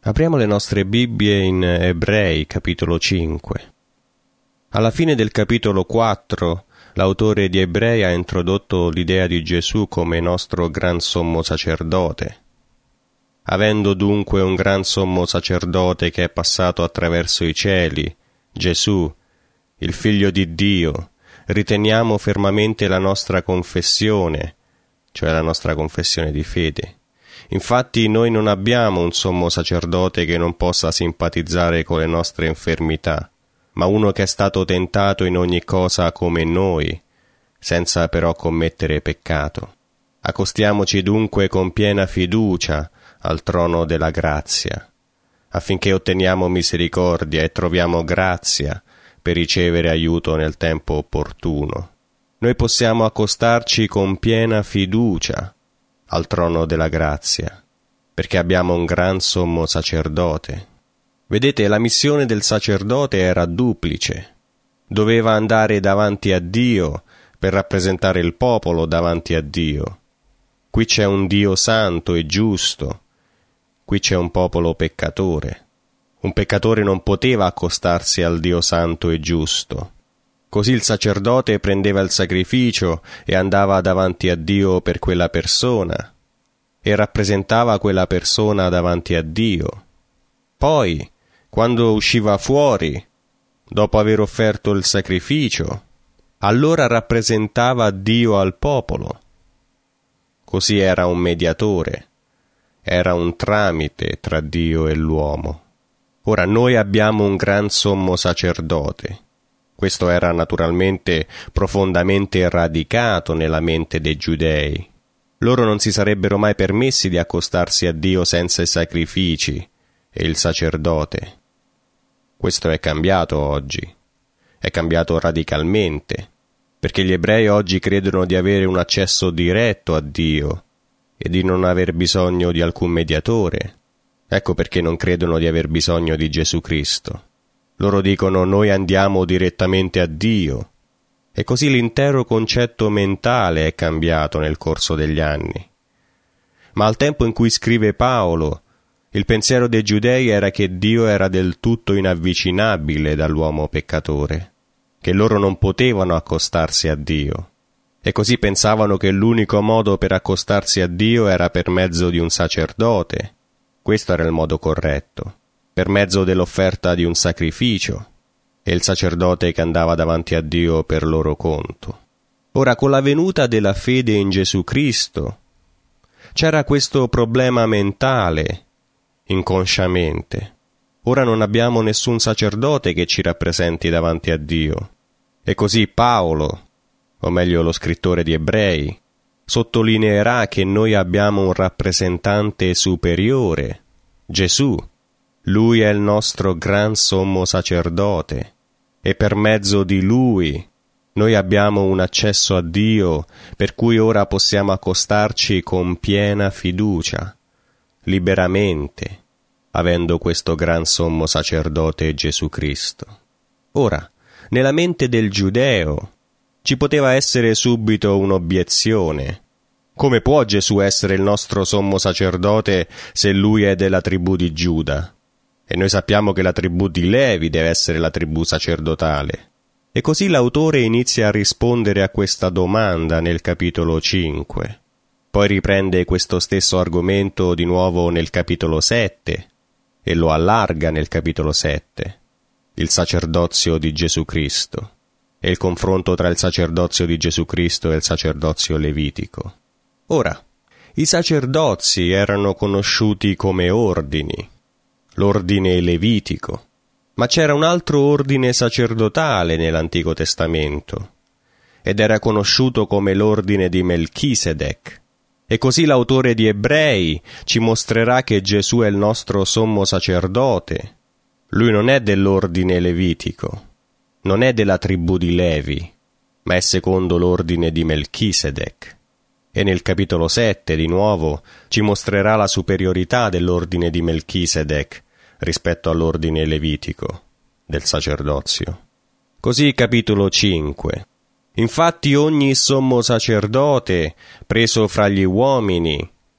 Apriamo le nostre Bibbie in Ebrei, capitolo 5. Alla fine del capitolo 4, l'autore di Ebrei ha introdotto l'idea di Gesù come nostro gran sommo sacerdote. Avendo dunque un gran sommo sacerdote che è passato attraverso i cieli, Gesù, il Figlio di Dio, riteniamo fermamente la nostra confessione, cioè la nostra confessione di fede. Infatti noi non abbiamo un sommo sacerdote che non possa simpatizzare con le nostre infermità, ma uno che è stato tentato in ogni cosa come noi, senza però commettere peccato. Accostiamoci dunque con piena fiducia al trono della grazia, affinché otteniamo misericordia e troviamo grazia per ricevere aiuto nel tempo opportuno. Noi possiamo accostarci con piena fiducia al trono della grazia, perché abbiamo un gran sommo sacerdote. Vedete, la missione del sacerdote era duplice. Doveva andare davanti a Dio per rappresentare il popolo davanti a Dio. Qui c'è un Dio santo e giusto, qui c'è un popolo peccatore. Un peccatore non poteva accostarsi al Dio santo e giusto. Così il sacerdote prendeva il sacrificio e andava davanti a Dio per quella persona e rappresentava quella persona davanti a Dio. Poi, quando usciva fuori, dopo aver offerto il sacrificio, allora rappresentava Dio al popolo. Così era un mediatore, era un tramite tra Dio e l'uomo. Ora noi abbiamo un gran sommo sacerdote. Questo era naturalmente profondamente radicato nella mente dei giudei. Loro non si sarebbero mai permessi di accostarsi a Dio senza i sacrifici e il sacerdote. Questo è cambiato oggi. È cambiato radicalmente, perché gli ebrei oggi credono di avere un accesso diretto a Dio e di non aver bisogno di alcun mediatore. Ecco perché non credono di aver bisogno di Gesù Cristo. Loro dicono: noi andiamo direttamente a Dio. E così l'intero concetto mentale è cambiato nel corso degli anni. Ma al tempo in cui scrive Paolo, il pensiero dei giudei era che Dio era del tutto inavvicinabile dall'uomo peccatore, che loro non potevano accostarsi a Dio. E così pensavano che l'unico modo per accostarsi a Dio era per mezzo di un sacerdote. Questo era il modo corretto, per mezzo dell'offerta di un sacrificio, e il sacerdote che andava davanti a Dio per loro conto. Ora, con la venuta della fede in Gesù Cristo, c'era questo problema mentale, inconsciamente. Ora non abbiamo nessun sacerdote che ci rappresenti davanti a Dio. E così Paolo, o meglio lo scrittore di Ebrei, sottolineerà che noi abbiamo un rappresentante superiore, Gesù. Lui è il nostro gran sommo sacerdote e per mezzo di Lui noi abbiamo un accesso a Dio per cui ora possiamo accostarci con piena fiducia, liberamente, avendo questo gran sommo sacerdote Gesù Cristo. Ora, nella mente del giudeo ci poteva essere subito un'obiezione. Come può Gesù essere il nostro sommo sacerdote se Lui è della tribù di Giuda? E noi sappiamo che la tribù di Levi deve essere la tribù sacerdotale. E così l'autore inizia a rispondere a questa domanda nel capitolo 5. Poi riprende questo stesso argomento di nuovo nel capitolo 7 e lo allarga nel capitolo 7. Il sacerdozio di Gesù Cristo e il confronto tra il sacerdozio di Gesù Cristo e il sacerdozio levitico. Ora, i sacerdozi erano conosciuti come ordini, l'ordine levitico, ma c'era un altro ordine sacerdotale nell'Antico Testamento, ed era conosciuto come l'ordine di Melchisedec. E così l'autore di Ebrei ci mostrerà che Gesù è il nostro sommo sacerdote. Lui non è dell'ordine levitico, non è della tribù di Levi, ma è secondo l'ordine di Melchisedec. E nel capitolo 7, di nuovo, ci mostrerà la superiorità dell'ordine di Melchisedec rispetto all'ordine levitico del sacerdozio. Così capitolo 5. Infatti ogni sommo sacerdote, preso fra gli uomini,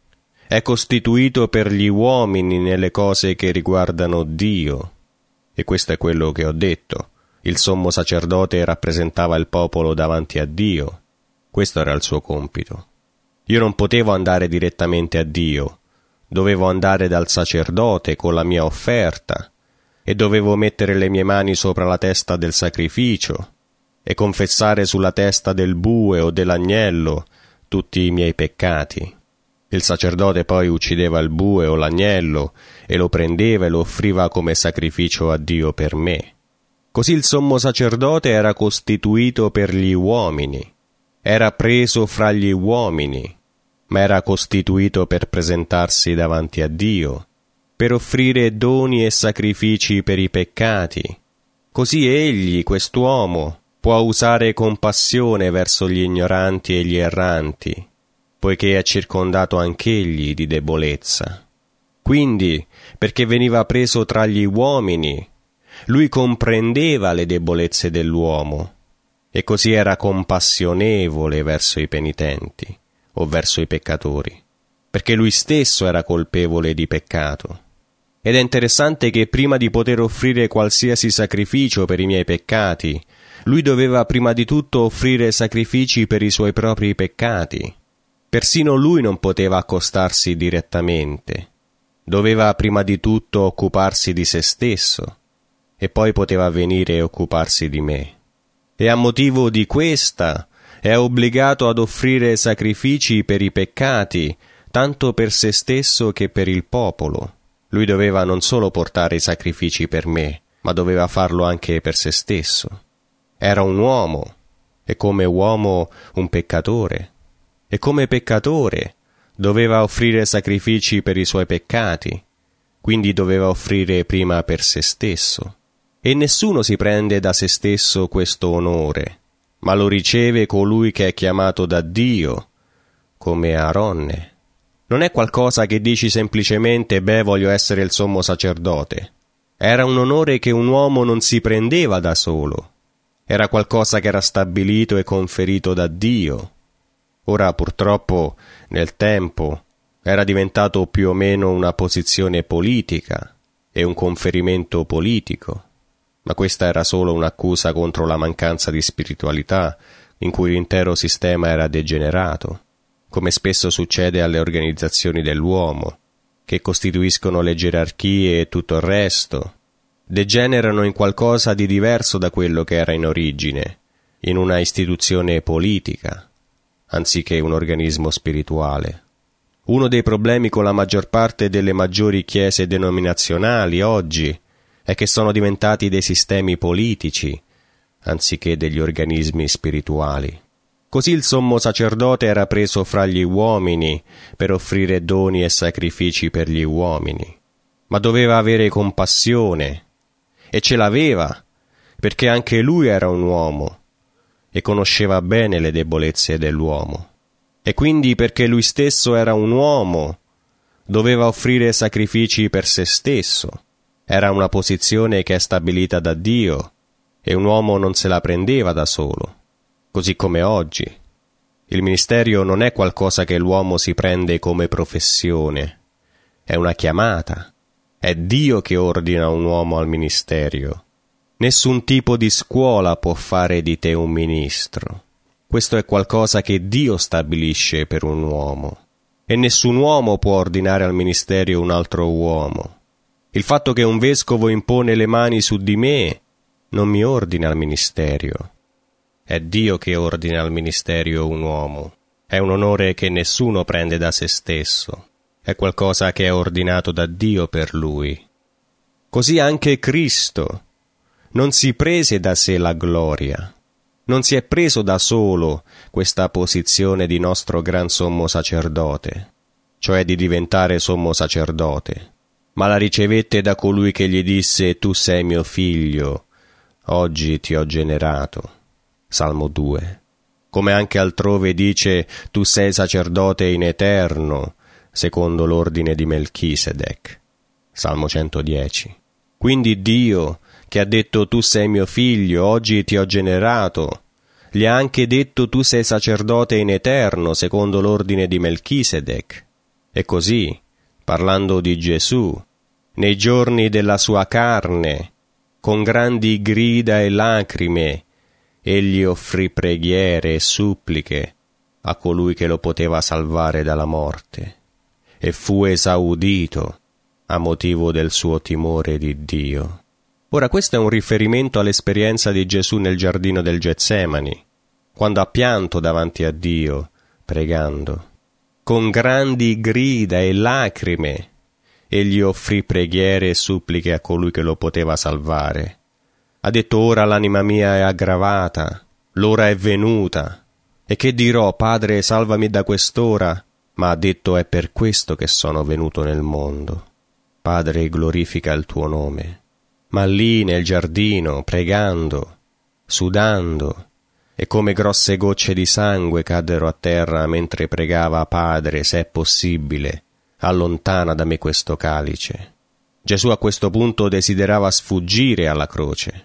è costituito per gli uomini nelle cose che riguardano Dio. E questo è quello che ho detto. Il sommo sacerdote rappresentava il popolo davanti a Dio. Questo era il suo compito. Io non potevo andare direttamente a Dio. Dovevo andare dal sacerdote con la mia offerta e dovevo mettere le mie mani sopra la testa del sacrificio e confessare sulla testa del bue o dell'agnello tutti i miei peccati. Il sacerdote poi uccideva il bue o l'agnello e lo prendeva e lo offriva come sacrificio a Dio per me. Così il sommo sacerdote era costituito per gli uomini, era preso fra gli uomini, ma era costituito per presentarsi davanti a Dio, per offrire doni e sacrifici per i peccati. Così egli, quest'uomo, può usare compassione verso gli ignoranti e gli erranti, poiché è circondato anch'egli di debolezza. Quindi, perché veniva preso tra gli uomini, lui comprendeva le debolezze dell'uomo, e così era compassionevole verso i penitenti, o verso i peccatori, perché lui stesso era colpevole di peccato. Ed è interessante che prima di poter offrire qualsiasi sacrificio per i miei peccati, lui doveva prima di tutto offrire sacrifici per i suoi propri peccati. Persino lui non poteva accostarsi direttamente. Doveva prima di tutto occuparsi di se stesso, e poi poteva venire e occuparsi di me. E a motivo di questa è obbligato ad offrire sacrifici per i peccati, tanto per se stesso che per il popolo. Lui doveva non solo portare i sacrifici per me, ma doveva farlo anche per se stesso. Era un uomo, e come uomo un peccatore, e come peccatore doveva offrire sacrifici per i suoi peccati, quindi doveva offrire prima per se stesso. E nessuno si prende da se stesso questo onore, ma lo riceve colui che è chiamato da Dio, come Aaronne. Non è qualcosa che dici semplicemente, voglio essere il sommo sacerdote. Era un onore che un uomo non si prendeva da solo. Era qualcosa che era stabilito e conferito da Dio. Ora, purtroppo, nel tempo, era diventato più o meno una posizione politica e un conferimento politico. Ma questa era solo un'accusa contro la mancanza di spiritualità in cui l'intero sistema era degenerato, come spesso succede alle organizzazioni dell'uomo, che costituiscono le gerarchie e tutto il resto, degenerano in qualcosa di diverso da quello che era in origine, in una istituzione politica, anziché un organismo spirituale. Uno dei problemi con la maggior parte delle maggiori chiese denominazionali oggi è che sono diventati dei sistemi politici, anziché degli organismi spirituali. Così il sommo sacerdote era preso fra gli uomini per offrire doni e sacrifici per gli uomini, ma doveva avere compassione, e ce l'aveva, perché anche lui era un uomo, e conosceva bene le debolezze dell'uomo. E quindi, perché lui stesso era un uomo, doveva offrire sacrifici per se stesso. Era una posizione che è stabilita da Dio, e un uomo non se la prendeva da solo. Così come oggi. Il ministero non è qualcosa che l'uomo si prende come professione. È una chiamata. È Dio che ordina un uomo al ministero. Nessun tipo di scuola può fare di te un ministro. Questo è qualcosa che Dio stabilisce per un uomo. E nessun uomo può ordinare al ministero un altro uomo. Il fatto che un vescovo impone le mani su di me non mi ordina al ministero. È Dio che ordina al ministero un uomo. È un onore che nessuno prende da se stesso. È qualcosa che è ordinato da Dio per lui. Così anche Cristo non si prese da sé la gloria. Non si è preso da solo questa posizione di nostro gran sommo sacerdote, cioè di diventare sommo sacerdote, ma la ricevette da colui che gli disse: tu sei mio figlio, oggi ti ho generato. Salmo 2. Come anche altrove dice: tu sei sacerdote in eterno, secondo l'ordine di Melchisedec. Salmo 110. Quindi Dio, che ha detto tu sei mio figlio, oggi ti ho generato, gli ha anche detto tu sei sacerdote in eterno, secondo l'ordine di Melchisedec. E così, parlando di Gesù, nei giorni della sua carne, con grandi grida e lacrime, egli offrì preghiere e suppliche a colui che lo poteva salvare dalla morte, e fu esaudito a motivo del suo timore di Dio. Ora questo è un riferimento all'esperienza di Gesù nel giardino del Getsemani, quando ha pianto davanti a Dio, pregando. Con grandi grida e lacrime, egli offrì preghiere e suppliche a colui che lo poteva salvare. Ha detto: ora l'anima mia è aggravata, l'ora è venuta. E che dirò? Padre, salvami da quest'ora? Ma ha detto: è per questo che sono venuto nel mondo. Padre, glorifica il tuo nome. Ma lì nel giardino, pregando, sudando, e come grosse gocce di sangue caddero a terra mentre pregava: Padre, se è possibile, allontana da me questo calice. Gesù a questo punto desiderava sfuggire alla croce.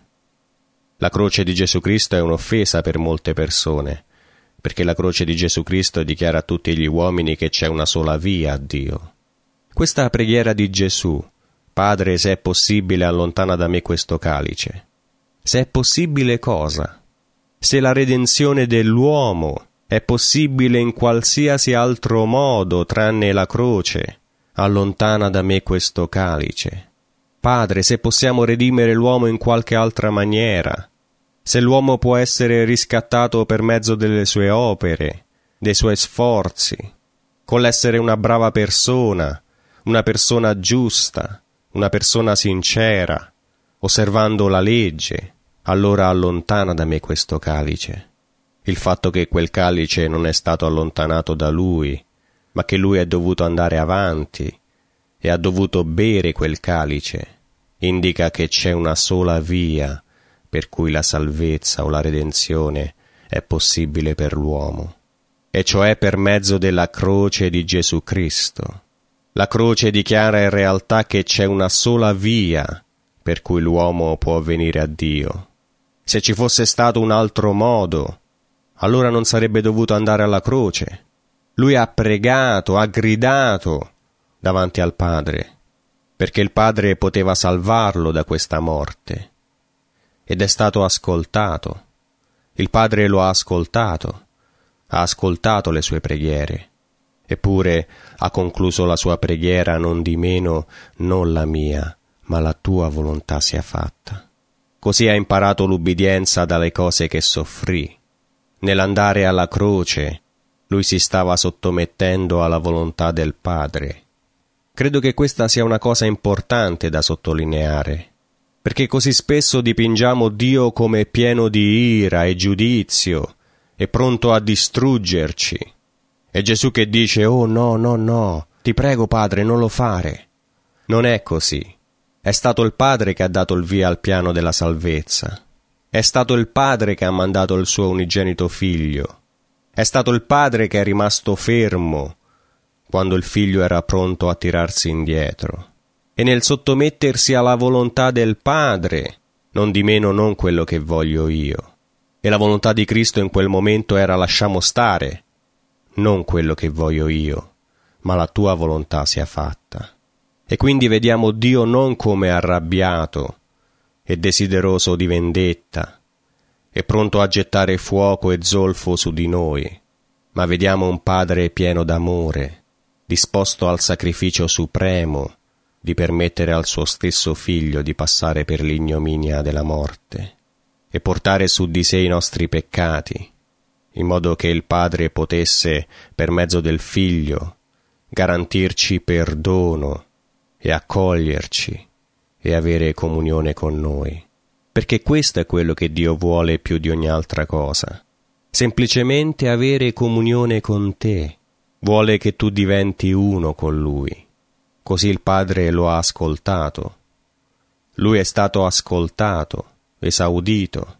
La croce di Gesù Cristo è un'offesa per molte persone, perché la croce di Gesù Cristo dichiara a tutti gli uomini che c'è una sola via a Dio. Questa preghiera di Gesù: Padre, se è possibile, allontana da me questo calice. Se è possibile cosa? Se la redenzione dell'uomo è possibile in qualsiasi altro modo tranne la croce, allontana da me questo calice. Padre, se possiamo redimere l'uomo in qualche altra maniera, se l'uomo può essere riscattato per mezzo delle sue opere, dei suoi sforzi, con l'essere una brava persona, una persona giusta, una persona sincera, osservando la legge, allora allontana da me questo calice. Il fatto che quel calice non è stato allontanato da lui, ma che lui è dovuto andare avanti e ha dovuto bere quel calice, indica che c'è una sola via per cui la salvezza o la redenzione è possibile per l'uomo, e cioè per mezzo della croce di Gesù Cristo. La croce dichiara in realtà che c'è una sola via per cui l'uomo può venire a Dio. Se ci fosse stato un altro modo, allora non sarebbe dovuto andare alla croce. Lui ha pregato, ha gridato davanti al Padre, perché il Padre poteva salvarlo da questa morte. Ed è stato ascoltato. Il Padre lo ha ascoltato le sue preghiere. Eppure ha concluso la sua preghiera: non di meno, non la mia, ma la tua volontà sia fatta. Così ha imparato l'ubbidienza dalle cose che soffrì. Nell'andare alla croce, lui si stava sottomettendo alla volontà del Padre. Credo che questa sia una cosa importante da sottolineare, perché così spesso dipingiamo Dio come pieno di ira e giudizio e pronto a distruggerci. È Gesù che dice: oh no, ti prego Padre, non lo fare. Non è così. È stato il Padre che ha dato il via al piano della salvezza. È stato il Padre che ha mandato il suo unigenito Figlio. È stato il Padre che è rimasto fermo quando il Figlio era pronto a tirarsi indietro. E nel sottomettersi alla volontà del Padre, non di meno non quello che voglio io. E la volontà di Cristo in quel momento era: lasciamo stare. Non quello che voglio io, ma la tua volontà sia fatta. E quindi vediamo Dio non come arrabbiato e desideroso di vendetta e pronto a gettare fuoco e zolfo su di noi, ma vediamo un Padre pieno d'amore, disposto al sacrificio supremo di permettere al suo stesso Figlio di passare per l'ignominia della morte e portare su di sé i nostri peccati, in modo che il Padre potesse, per mezzo del Figlio, garantirci perdono e accoglierci e avere comunione con noi. Perché questo è quello che Dio vuole più di ogni altra cosa. Semplicemente avere comunione con te. Vuole che tu diventi uno con Lui. Così il Padre lo ha ascoltato. Lui è stato ascoltato, esaudito.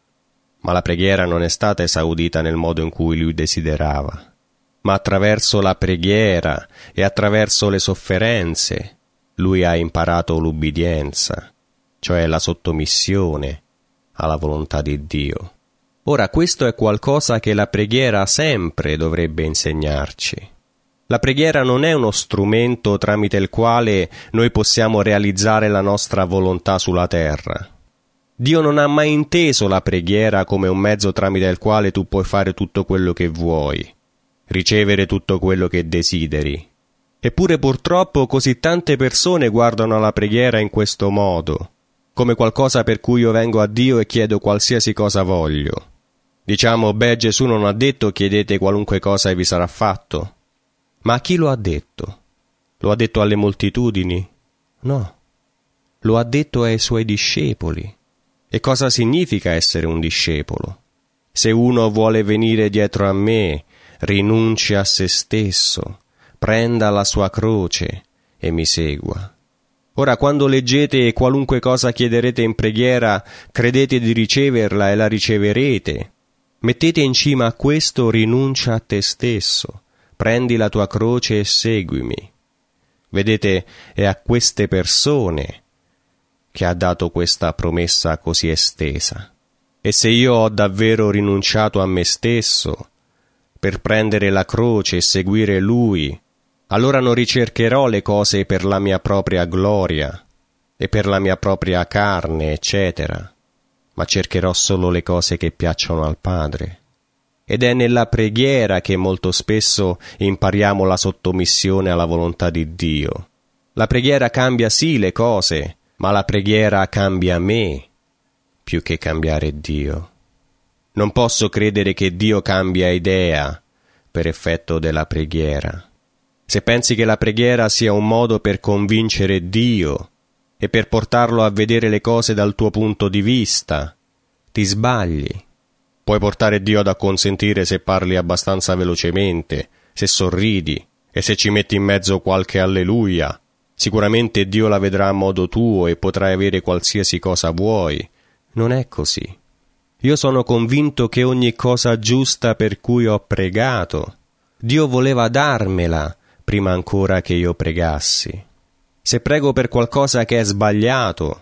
Ma la preghiera non è stata esaudita nel modo in cui lui desiderava, ma attraverso la preghiera e attraverso le sofferenze lui ha imparato l'ubbidienza, cioè la sottomissione alla volontà di Dio. Ora questo è qualcosa che la preghiera sempre dovrebbe insegnarci. La preghiera non è uno strumento tramite il quale noi possiamo realizzare la nostra volontà sulla terra. Dio non ha mai inteso la preghiera come un mezzo tramite il quale tu puoi fare tutto quello che vuoi, ricevere tutto quello che desideri. Eppure purtroppo così tante persone guardano la preghiera in questo modo, come qualcosa per cui io vengo a Dio e chiedo qualsiasi cosa voglio. Diciamo, Gesù non ha detto chiedete qualunque cosa e vi sarà fatto. Ma a chi lo ha detto? Lo ha detto alle moltitudini? No. Lo ha detto ai suoi discepoli. E cosa significa essere un discepolo? Se uno vuole venire dietro a me, rinunci a se stesso, prenda la sua croce e mi segua. Ora, quando leggete qualunque cosa chiederete in preghiera, credete di riceverla e la riceverete. Mettete in cima a questo rinuncia a te stesso. Prendi la tua croce e seguimi. Vedete, è a queste persone che ha dato questa promessa così estesa. E se io ho davvero rinunciato a me stesso per prendere la croce e seguire Lui, allora non ricercherò le cose per la mia propria gloria e per la mia propria carne, eccetera, ma cercherò solo le cose che piacciono al Padre. Ed è nella preghiera che molto spesso impariamo la sottomissione alla volontà di Dio. La preghiera cambia sì le cose, ma la preghiera cambia me, più che cambiare Dio. Non posso credere che Dio cambia idea per effetto della preghiera. Se pensi che la preghiera sia un modo per convincere Dio e per portarlo a vedere le cose dal tuo punto di vista, ti sbagli. Puoi portare Dio ad acconsentire se parli abbastanza velocemente, se sorridi e se ci metti in mezzo qualche alleluia. Sicuramente Dio la vedrà a modo tuo e potrai avere qualsiasi cosa vuoi. Non è così. Io sono convinto che ogni cosa giusta per cui ho pregato, Dio voleva darmela prima ancora che io pregassi. Se prego per qualcosa che è sbagliato,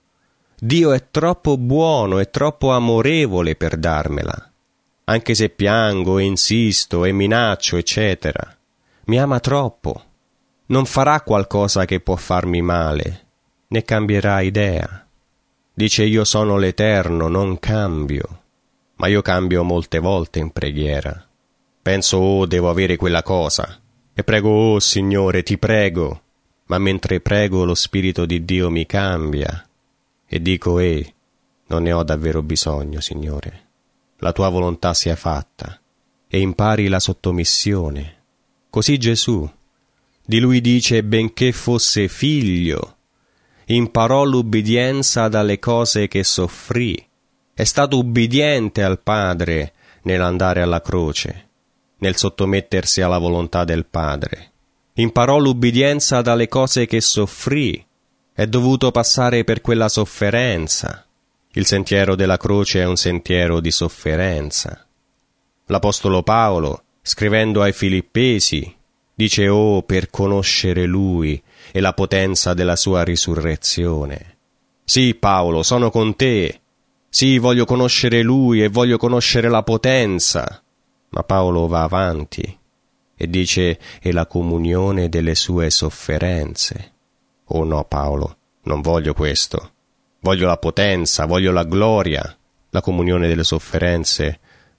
Dio è troppo buono e troppo amorevole per darmela. Anche se piango e insisto e minaccio, eccetera, mi ama troppo. Non farà qualcosa che può farmi male, né cambierà idea. Dice io sono l'Eterno, non cambio, ma io cambio molte volte in preghiera. Penso, devo avere quella cosa, e prego, Signore, ti prego, ma mentre prego lo Spirito di Dio mi cambia, e dico, non ne ho davvero bisogno, Signore. La tua volontà sia fatta, e impari la sottomissione. Così Gesù, di lui dice, benché fosse figlio, imparò l'ubbidienza dalle cose che soffrì. È stato ubbidiente al Padre nell'andare alla croce, nel sottomettersi alla volontà del Padre. Imparò l'ubbidienza dalle cose che soffrì. È dovuto passare per quella sofferenza. Il sentiero della croce è un sentiero di sofferenza. L'Apostolo Paolo, scrivendo ai Filippesi, dice, per conoscere Lui e la potenza della sua risurrezione. Sì, Paolo, sono con te. Sì, voglio conoscere Lui e voglio conoscere la potenza. Ma Paolo va avanti e dice, e la comunione delle sue sofferenze. Oh no, Paolo, non voglio questo. Voglio la potenza, voglio la gloria. La comunione delle sofferenze,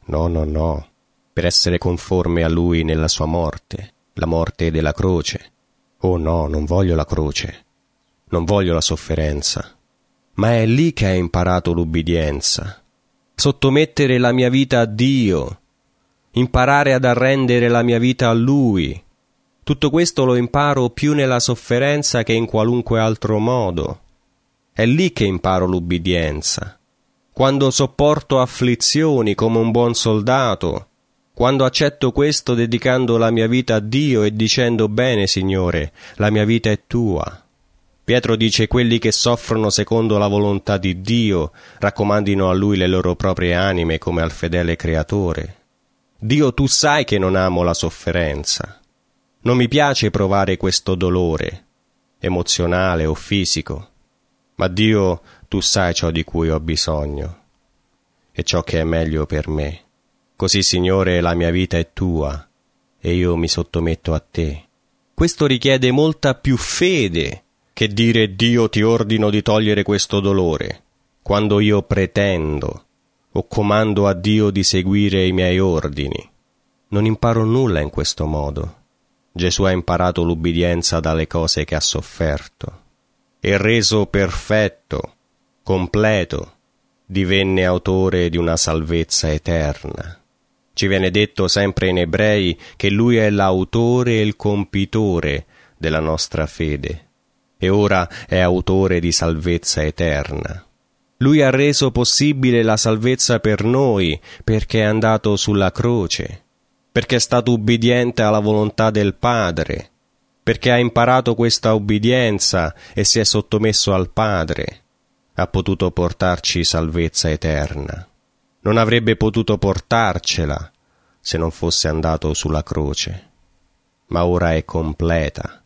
no. Per essere conforme a Lui nella sua morte, la morte della croce. Oh no, non voglio la croce. Non voglio la sofferenza. Ma è lì che hai imparato l'ubbidienza. Sottomettere la mia vita a Dio. Imparare ad arrendere la mia vita a Lui. Tutto questo lo imparo più nella sofferenza che in qualunque altro modo. È lì che imparo l'ubbidienza. Quando sopporto afflizioni come un buon soldato, quando accetto questo dedicando la mia vita a Dio e dicendo bene, Signore, la mia vita è tua. Pietro dice quelli che soffrono secondo la volontà di Dio raccomandino a Lui le loro proprie anime come al fedele Creatore. Dio, tu sai che non amo la sofferenza. Non mi piace provare questo dolore, emozionale o fisico, ma Dio, tu sai ciò di cui ho bisogno e ciò che è meglio per me. Così, Signore, la mia vita è tua e io mi sottometto a te. Questo richiede molta più fede che dire Dio ti ordino di togliere questo dolore, quando io pretendo o comando a Dio di seguire i miei ordini. Non imparo nulla in questo modo. Gesù ha imparato l'ubbidienza dalle cose che ha sofferto e reso perfetto, completo, divenne autore di una salvezza eterna. Ci viene detto sempre in Ebrei che Lui è l'autore e il compitore della nostra fede e ora è autore di salvezza eterna. Lui ha reso possibile la salvezza per noi perché è andato sulla croce, perché è stato ubbidiente alla volontà del Padre, perché ha imparato questa ubbidienza e si è sottomesso al Padre, ha potuto portarci salvezza eterna. Non avrebbe potuto portarcela se non fosse andato sulla croce, ma ora è completa.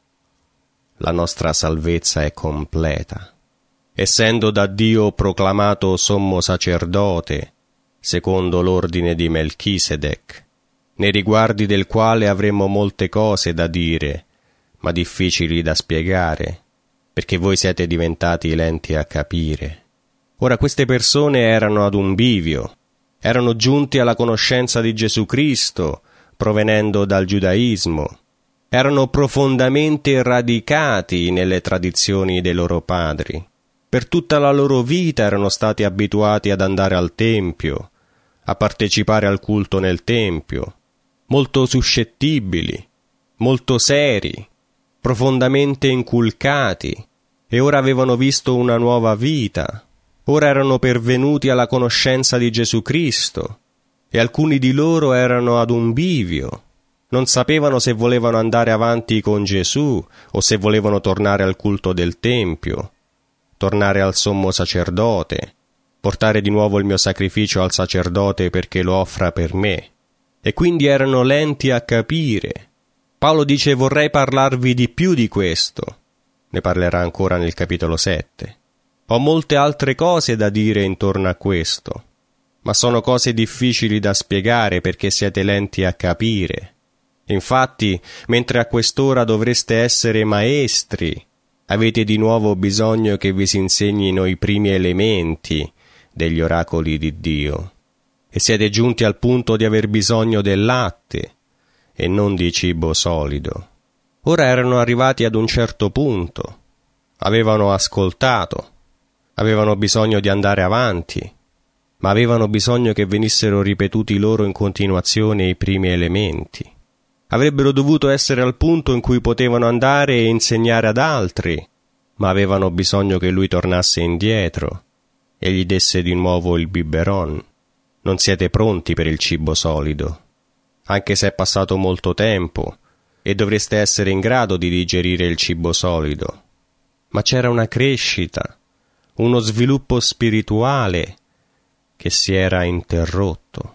La nostra salvezza è completa. Essendo da Dio proclamato sommo sacerdote, secondo l'ordine di Melchisedec, nei riguardi del quale avremmo molte cose da dire, ma difficili da spiegare, perché voi siete diventati lenti a capire. Ora queste persone erano ad un bivio, erano giunti alla conoscenza di Gesù Cristo, provenendo dal giudaismo, erano profondamente radicati nelle tradizioni dei loro padri. Per tutta la loro vita erano stati abituati ad andare al Tempio, a partecipare al culto nel Tempio, molto suscettibili, molto seri, profondamente inculcati, e ora avevano visto una nuova vita. Ora erano pervenuti alla conoscenza di Gesù Cristo, e alcuni di loro erano ad un bivio. Non sapevano se volevano andare avanti con Gesù o se volevano tornare al culto del Tempio, tornare al sommo sacerdote, portare di nuovo il mio sacrificio al sacerdote perché lo offra per me. E quindi erano lenti a capire. Paolo dice: vorrei parlarvi di più di questo. Ne parlerà ancora nel capitolo 7. Ho molte altre cose da dire intorno a questo, ma sono cose difficili da spiegare perché siete lenti a capire. Infatti, mentre a quest'ora dovreste essere maestri, avete di nuovo bisogno che vi si insegnino i primi elementi degli oracoli di Dio, e siete giunti al punto di aver bisogno del latte e non di cibo solido. Ora erano arrivati ad un certo punto, avevano ascoltato, avevano bisogno di andare avanti, ma avevano bisogno che venissero ripetuti loro in continuazione i primi elementi. Avrebbero dovuto essere al punto in cui potevano andare e insegnare ad altri, ma avevano bisogno che lui tornasse indietro e gli desse di nuovo il biberon. Non siete pronti per il cibo solido, anche se è passato molto tempo e dovreste essere in grado di digerire il cibo solido. Ma c'era una crescita, uno sviluppo spirituale che si era interrotto.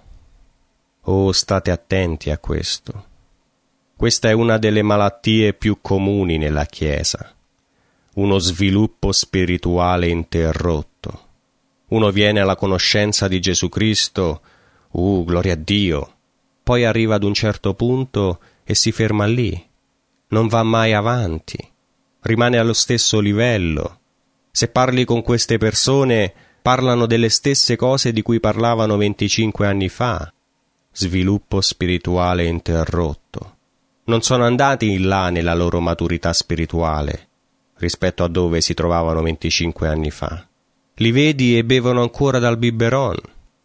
Oh, state attenti a questo. Questa è una delle malattie più comuni nella Chiesa, uno sviluppo spirituale interrotto. Uno viene alla conoscenza di Gesù Cristo, gloria a Dio, poi arriva ad un certo punto e si ferma lì, non va mai avanti, rimane allo stesso livello. Se parli con queste persone, parlano delle stesse cose di cui parlavano 25 anni fa. Sviluppo spirituale interrotto. Non sono andati in là nella loro maturità spirituale rispetto a dove si trovavano 25 anni fa. Li vedi e bevono ancora dal biberon.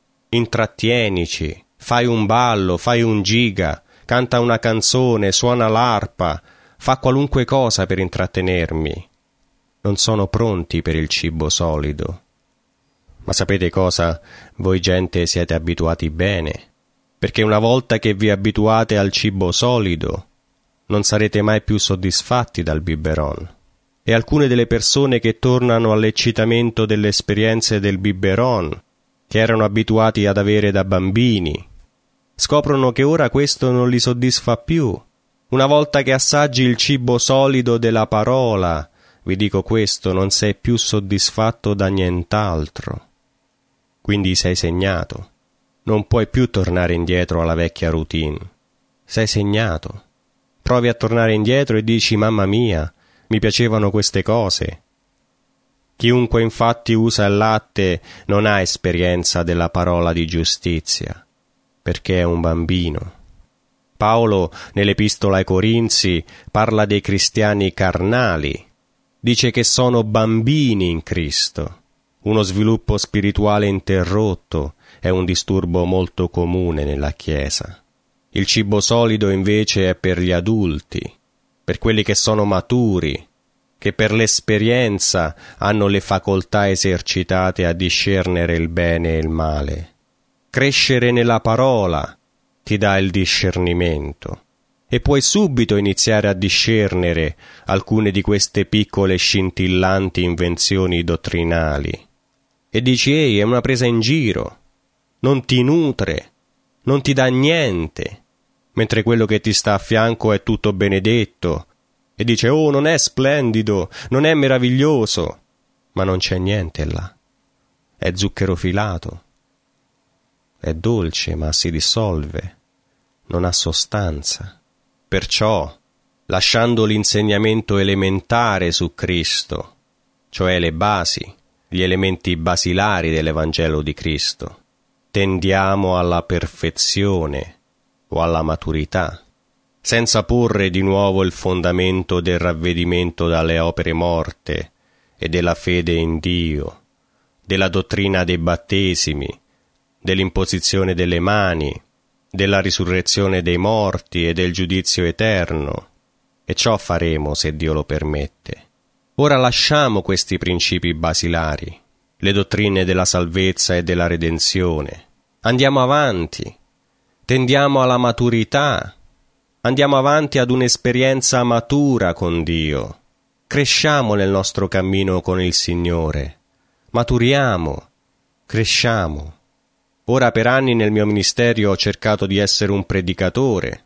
Intrattienici, fai un ballo, fai un giga, canta una canzone, suona l'arpa, fa qualunque cosa per intrattenermi. Non sono pronti per il cibo solido. Ma sapete cosa? Voi gente siete abituati bene, perché una volta che vi abituate al cibo solido, non sarete mai più soddisfatti dal biberon. E alcune delle persone che tornano all'eccitamento delle esperienze del biberon, che erano abituati ad avere da bambini, scoprono che ora questo non li soddisfa più. Una volta che assaggi il cibo solido della parola, vi dico questo, non sei più soddisfatto da nient'altro. Quindi sei segnato. Non puoi più tornare indietro alla vecchia routine. sei segnato. Provi a tornare indietro e dici: mamma mia, mi piacevano queste cose. Chiunque infatti usa il latte non ha esperienza della parola di giustizia, perché è un bambino. Paolo, nell'Epistola ai Corinzi, parla dei cristiani carnali. Dice che sono bambini in Cristo. Uno sviluppo spirituale interrotto è un disturbo molto comune nella Chiesa. Il cibo solido invece è per gli adulti, per quelli che sono maturi, che per l'esperienza hanno le facoltà esercitate a discernere il bene e il male. Crescere nella parola ti dà il discernimento e puoi subito iniziare a discernere alcune di queste piccole scintillanti invenzioni dottrinali. E dici: ehi, è una presa in giro, non ti nutre, non ti dà niente, mentre quello che ti sta a fianco è tutto benedetto, e dice: oh, non è splendido, non è meraviglioso, ma non c'è niente là, è zucchero filato, è dolce ma si dissolve, non ha sostanza. Perciò, lasciando l'insegnamento elementare su Cristo, cioè le basi, gli elementi basilari dell'Evangelo di Cristo, tendiamo alla perfezione o alla maturità, senza porre di nuovo il fondamento del ravvedimento dalle opere morte e della fede in Dio, della dottrina dei battesimi, dell'imposizione delle mani, della risurrezione dei morti e del giudizio eterno, e ciò faremo se Dio lo permette. Ora lasciamo questi principi basilari, le dottrine della salvezza e della redenzione. Andiamo avanti, tendiamo alla maturità, andiamo avanti ad un'esperienza matura con Dio. Cresciamo nel nostro cammino con il Signore, maturiamo, cresciamo. Ora per anni nel mio ministero ho cercato di essere un predicatore,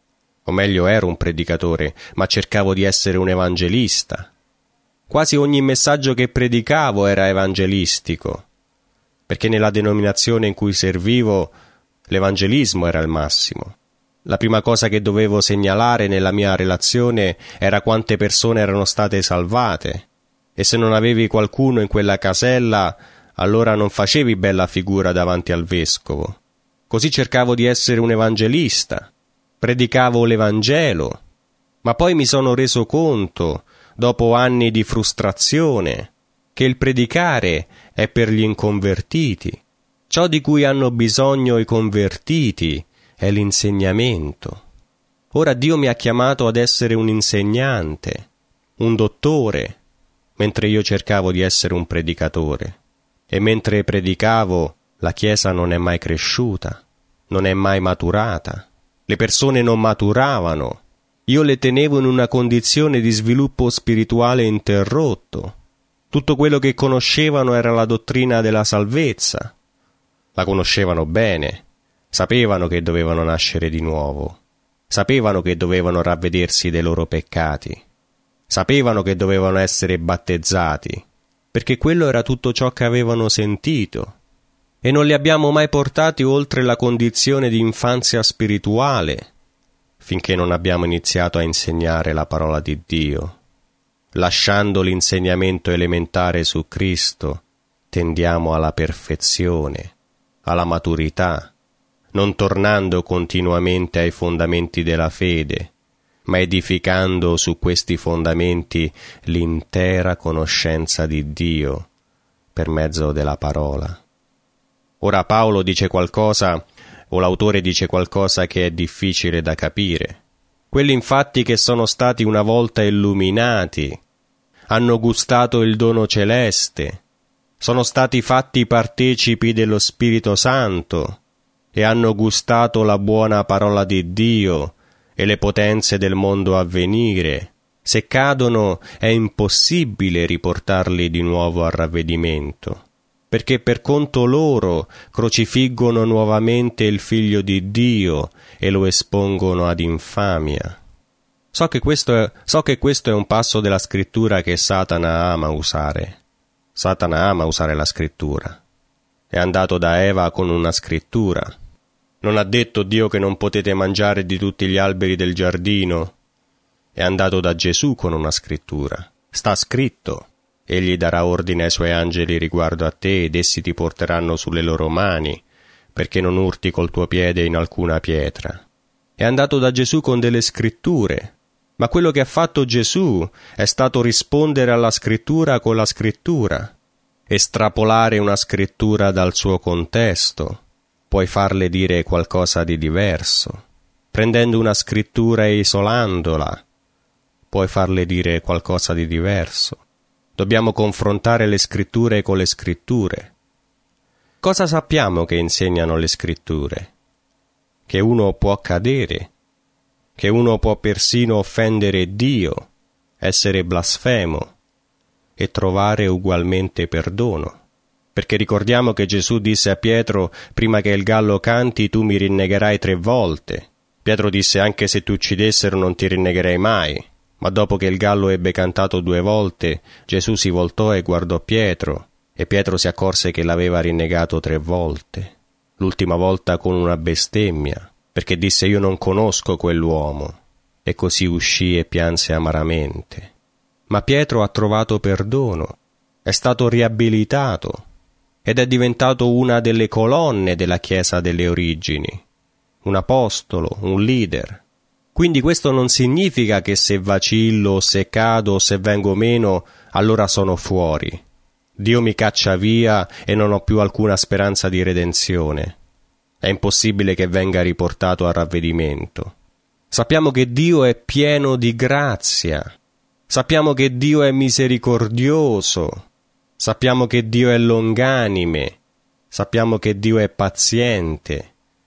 o meglio ero un predicatore, ma cercavo di essere un evangelista. Quasi ogni messaggio che predicavo era evangelistico, perché nella denominazione in cui servivo l'evangelismo era il massimo. La prima cosa che dovevo segnalare nella mia relazione era quante persone erano state salvate, e se non avevi qualcuno in quella casella, allora non facevi bella figura davanti al vescovo. Così cercavo di essere un evangelista, predicavo l'Evangelo, ma poi mi sono reso conto, dopo anni di frustrazione, che il predicare è per gli inconvertiti. Ciò di cui hanno bisogno i convertiti è l'insegnamento. Ora Dio mi ha chiamato ad essere un insegnante, un dottore, mentre io cercavo di essere un predicatore. E mentre predicavo, la Chiesa non è mai cresciuta, non è mai maturata. Le persone non maturavano. Io le tenevo in una condizione di sviluppo spirituale interrotto. Tutto quello che conoscevano era la dottrina della salvezza. La conoscevano bene, sapevano che dovevano nascere di nuovo, sapevano che dovevano ravvedersi dei loro peccati, sapevano che dovevano essere battezzati, perché quello era tutto ciò che avevano sentito, e non li abbiamo mai portati oltre la condizione di infanzia spirituale, finché non abbiamo iniziato a insegnare la parola di Dio. Lasciando l'insegnamento elementare su Cristo, tendiamo alla perfezione, alla maturità, non tornando continuamente ai fondamenti della fede, ma edificando su questi fondamenti l'intera conoscenza di Dio per mezzo della parola. Ora Paolo dice qualcosa, o l'autore dice qualcosa che è difficile da capire. Quelli infatti che sono stati una volta illuminati, hanno gustato il dono celeste, sono stati fatti partecipi dello Spirito Santo e hanno gustato la buona parola di Dio e le potenze del mondo a venire. Se cadono è impossibile riportarli di nuovo al ravvedimento, perché per conto loro crocifiggono nuovamente il Figlio di Dio e lo espongono ad infamia. So che questo è un passo della Scrittura che Satana ama usare. Satana ama usare la Scrittura. È andato da Eva con una Scrittura. Non ha detto Dio che non potete mangiare di tutti gli alberi del giardino? È andato da Gesù con una scrittura. Sta scritto: egli darà ordine ai suoi angeli riguardo a te, ed essi ti porteranno sulle loro mani, perché non urti col tuo piede in alcuna pietra. È andato da Gesù con delle scritture, ma quello che ha fatto Gesù è stato rispondere alla scrittura con la scrittura, estrapolare una scrittura dal suo contesto. Puoi farle dire qualcosa di diverso. Prendendo una scrittura e isolandola, puoi farle dire qualcosa di diverso. Dobbiamo confrontare le scritture con le scritture. Cosa sappiamo che insegnano le scritture? Che uno può cadere, che uno può persino offendere Dio, essere blasfemo e trovare ugualmente perdono. Perché ricordiamo che Gesù disse a Pietro: prima che il gallo canti tu mi rinnegherai 3 volte. Pietro disse: anche se ti uccidessero non ti rinnegherei mai. Ma dopo che il gallo ebbe cantato 2 volte, Gesù si voltò e guardò Pietro, e Pietro si accorse che l'aveva rinnegato 3 volte. L'ultima volta con una bestemmia, perché disse: io non conosco quell'uomo. E così uscì e pianse amaramente. Ma Pietro ha trovato perdono, è stato riabilitato, ed è diventato una delle colonne della Chiesa delle origini, un apostolo, un leader. Quindi questo non significa che se vacillo, se cado, se vengo meno, allora sono fuori. Dio mi caccia via e non ho più alcuna speranza di redenzione. È impossibile che venga riportato a ravvedimento. Sappiamo che Dio è pieno di grazia. Sappiamo che Dio è misericordioso. Sappiamo che Dio è longanime. Sappiamo che Dio è paziente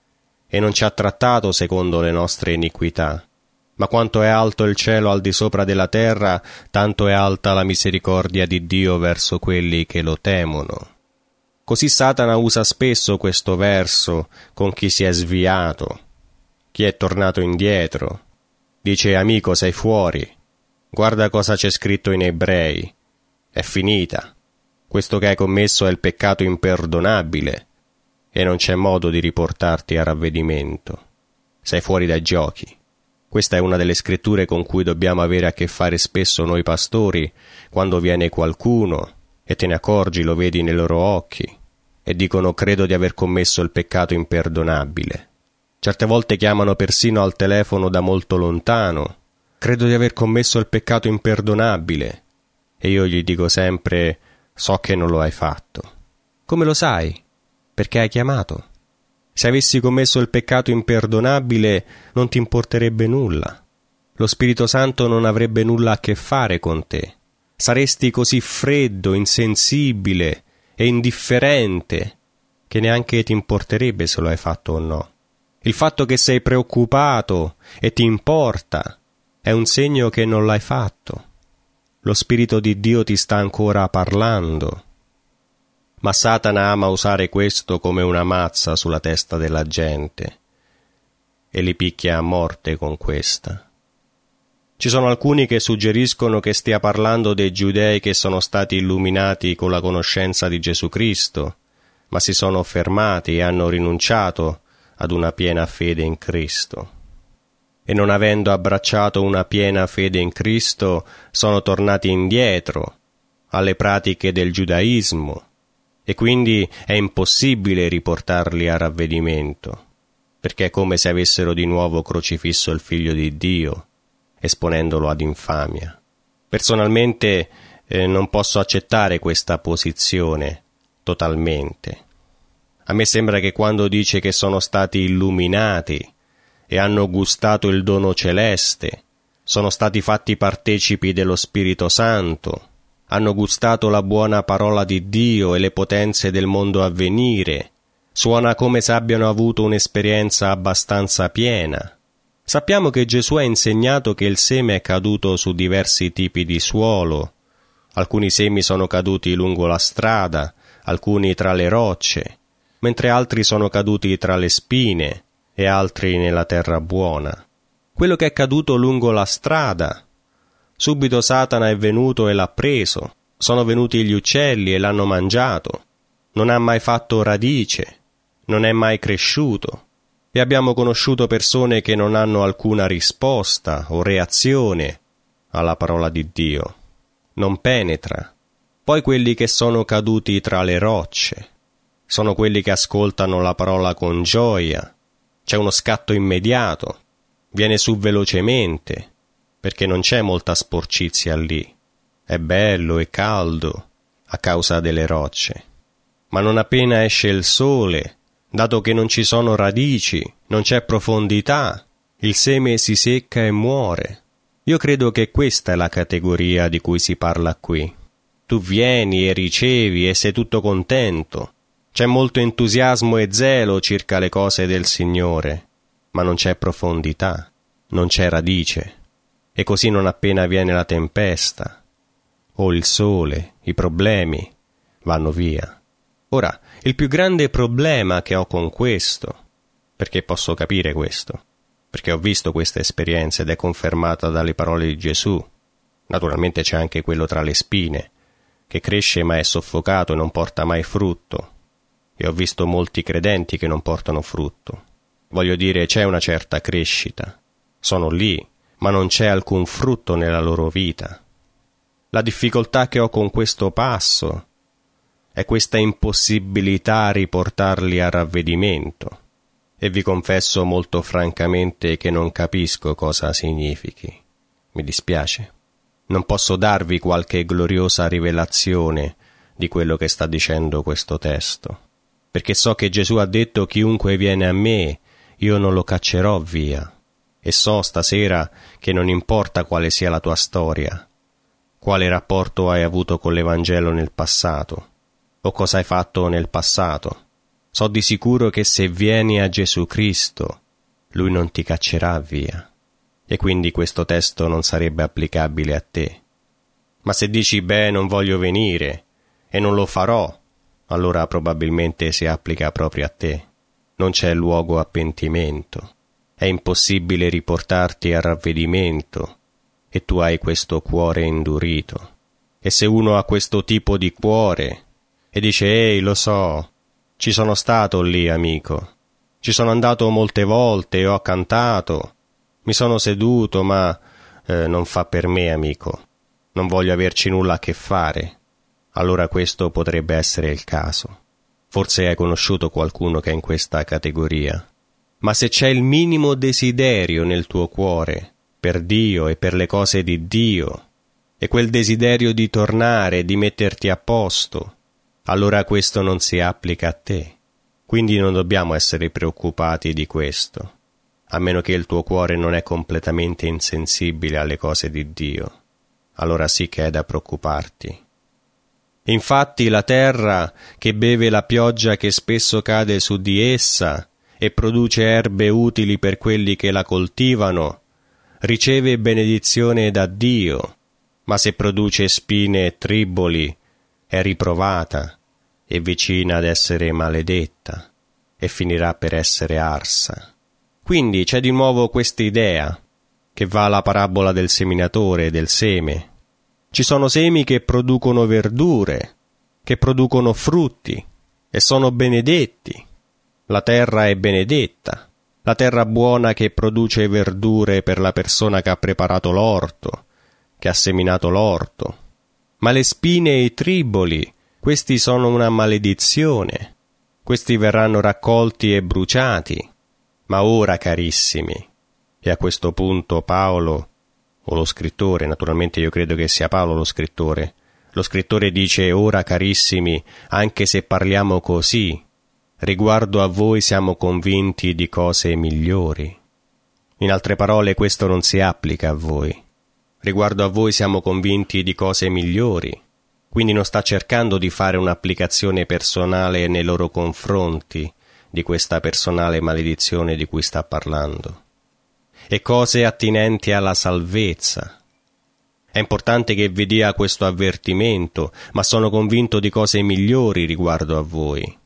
e non ci ha trattato secondo le nostre iniquità. Ma quanto è alto il cielo al di sopra della terra, tanto è alta la misericordia di Dio verso quelli che lo temono. Così Satana usa spesso questo verso con chi si è sviato, chi è tornato indietro. Dice: amico, sei fuori. Guarda cosa c'è scritto in Ebrei. È finita. Questo che hai commesso è il peccato imperdonabile e non c'è modo di riportarti a ravvedimento. Sei fuori dai giochi. Questa è una delle scritture con cui dobbiamo avere a che fare spesso noi pastori, quando viene qualcuno e te ne accorgi, lo vedi nei loro occhi, e dicono: credo di aver commesso il peccato imperdonabile. Certe volte chiamano persino al telefono da molto lontano: credo di aver commesso il peccato imperdonabile. E io gli dico sempre: so che non lo hai fatto. Come lo sai? Perché hai chiamato. Se avessi commesso il peccato imperdonabile non ti importerebbe nulla. Lo Spirito Santo non avrebbe nulla a che fare con te. Saresti così freddo, insensibile e indifferente che neanche ti importerebbe se lo hai fatto o no. Il fatto che sei preoccupato e ti importa è un segno che non l'hai fatto. Lo Spirito di Dio ti sta ancora parlando. Ma Satana ama usare questo come una mazza sulla testa della gente e li picchia a morte con questa. Ci sono alcuni che suggeriscono che stia parlando dei giudei che sono stati illuminati con la conoscenza di Gesù Cristo, ma si sono fermati e hanno rinunciato ad una piena fede in Cristo. E non avendo abbracciato una piena fede in Cristo, sono tornati indietro alle pratiche del giudaismo, e quindi è impossibile riportarli a ravvedimento, perché è come se avessero di nuovo crocifisso il Figlio di Dio, esponendolo ad infamia. Personalmente non posso accettare questa posizione totalmente. A me sembra che quando dice che sono stati illuminati e hanno gustato il dono celeste, sono stati fatti partecipi dello Spirito Santo, hanno gustato la buona parola di Dio e le potenze del mondo a venire, suona come se abbiano avuto un'esperienza abbastanza piena. Sappiamo che Gesù ha insegnato che il seme è caduto su diversi tipi di suolo. Alcuni semi sono caduti lungo la strada, alcuni tra le rocce, mentre altri sono caduti tra le spine e altri nella terra buona. Quello che è caduto lungo la strada, subito Satana è venuto e l'ha preso. Sono venuti gli uccelli e l'hanno mangiato. Non ha mai fatto radice, non è mai cresciuto. E abbiamo conosciuto persone che non hanno alcuna risposta o reazione alla parola di Dio. Non penetra. Poi quelli che sono caduti tra le rocce. Sono quelli che ascoltano la parola con gioia. C'è uno scatto immediato. Viene su velocemente, perché non c'è molta sporcizia lì. È bello e caldo a causa delle rocce. Ma non appena esce il sole, dato che non ci sono radici, non c'è profondità, il seme si secca e muore. Io credo che questa è la categoria di cui si parla qui. Tu vieni e ricevi e sei tutto contento. C'è molto entusiasmo e zelo circa le cose del Signore, ma non c'è profondità, non c'è radice. E così non appena viene la tempesta, o il sole, i problemi, vanno via. Ora, il più grande problema che ho con questo, perché posso capire questo, perché ho visto questa esperienza ed è confermata dalle parole di Gesù. Naturalmente c'è anche quello tra le spine, che cresce ma è soffocato e non porta mai frutto. E ho visto molti credenti che non portano frutto. Voglio dire, c'è una certa crescita. Sono lì, ma non c'è alcun frutto nella loro vita. La difficoltà che ho con questo passo è questa impossibilità a riportarli a ravvedimento. E vi confesso molto francamente che non capisco cosa significhi. Mi dispiace. Non posso darvi qualche gloriosa rivelazione di quello che sta dicendo questo testo, perché so che Gesù ha detto: chiunque viene a me, io non lo caccerò via. E so stasera che non importa quale sia la tua storia, quale rapporto hai avuto con l'Evangelo nel passato, o cosa hai fatto nel passato. So di sicuro che se vieni a Gesù Cristo, Lui non ti caccerà via. E quindi questo testo non sarebbe applicabile a te. Ma se dici, non voglio venire, e non lo farò, allora probabilmente si applica proprio a te. Non c'è luogo a pentimento. È impossibile riportarti a ravvedimento, e tu hai questo cuore indurito. E se uno ha questo tipo di cuore, e dice, ehi, lo so, ci sono stato lì, amico, ci sono andato molte volte e ho cantato, mi sono seduto, ma non fa per me, amico, non voglio averci nulla a che fare, allora questo potrebbe essere il caso. Forse hai conosciuto qualcuno che è in questa categoria. Ma se c'è il minimo desiderio nel tuo cuore per Dio e per le cose di Dio, e quel desiderio di tornare, di metterti a posto, allora questo non si applica a te. Quindi non dobbiamo essere preoccupati di questo, a meno che il tuo cuore non è completamente insensibile alle cose di Dio. Allora sì che è da preoccuparti. Infatti la terra, che beve la pioggia che spesso cade su di essa e produce erbe utili per quelli che la coltivano, riceve benedizione da Dio, ma se produce spine e triboli è riprovata e vicina ad essere maledetta e finirà per essere arsa. Quindi c'è di nuovo questa idea che va alla parabola del seminatore e del seme. Ci sono semi che producono verdure, che producono frutti e sono benedetti. La terra è benedetta, la terra buona che produce verdure per la persona che ha preparato l'orto, che ha seminato l'orto. Ma le spine e i triboli, questi sono una maledizione. Questi verranno raccolti e bruciati. Ma ora, carissimi, e a questo punto Paolo, o lo scrittore, naturalmente io credo che sia Paolo lo scrittore dice: ora, carissimi, anche se parliamo così, riguardo a voi siamo convinti di cose migliori. In altre parole, questo non si applica a voi. Riguardo a voi siamo convinti di cose migliori. Quindi non sta cercando di fare un'applicazione personale nei loro confronti di questa personale maledizione di cui sta parlando. E cose attinenti alla salvezza. È importante che vi dia questo avvertimento, ma sono convinto di cose migliori riguardo a voi.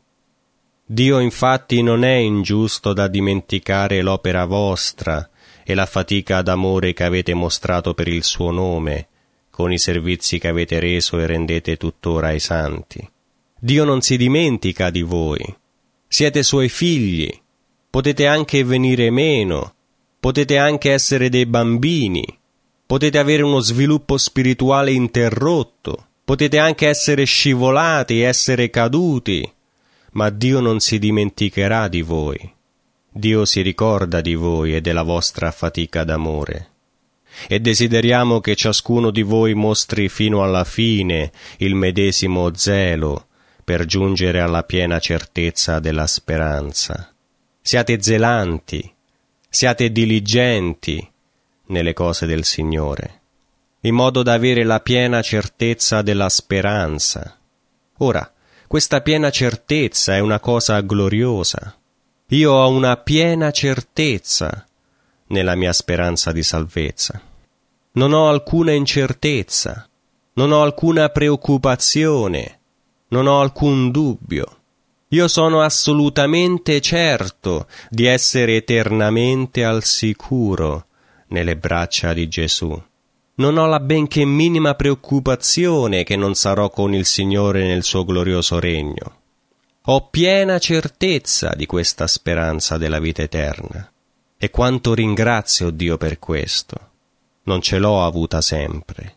Dio infatti non è ingiusto da dimenticare l'opera vostra e la fatica d'amore che avete mostrato per il suo nome, con i servizi che avete reso e rendete tuttora ai santi. Dio non si dimentica di voi. Siete suoi figli, potete anche venire meno, potete anche essere dei bambini, potete avere uno sviluppo spirituale interrotto, potete anche essere scivolati, essere caduti, ma Dio non si dimenticherà di voi. Dio si ricorda di voi e della vostra fatica d'amore. E desideriamo che ciascuno di voi mostri fino alla fine il medesimo zelo per giungere alla piena certezza della speranza. Siate zelanti, siate diligenti nelle cose del Signore, in modo da avere la piena certezza della speranza. Ora, questa piena certezza è una cosa gloriosa. Io ho una piena certezza nella mia speranza di salvezza. Non ho alcuna incertezza, non ho alcuna preoccupazione, non ho alcun dubbio. Io sono assolutamente certo di essere eternamente al sicuro nelle braccia di Gesù. Non ho la benché minima preoccupazione che non sarò con il Signore nel suo glorioso regno. Ho piena certezza di questa speranza della vita eterna. E quanto ringrazio Dio per questo. Non ce l'ho avuta sempre.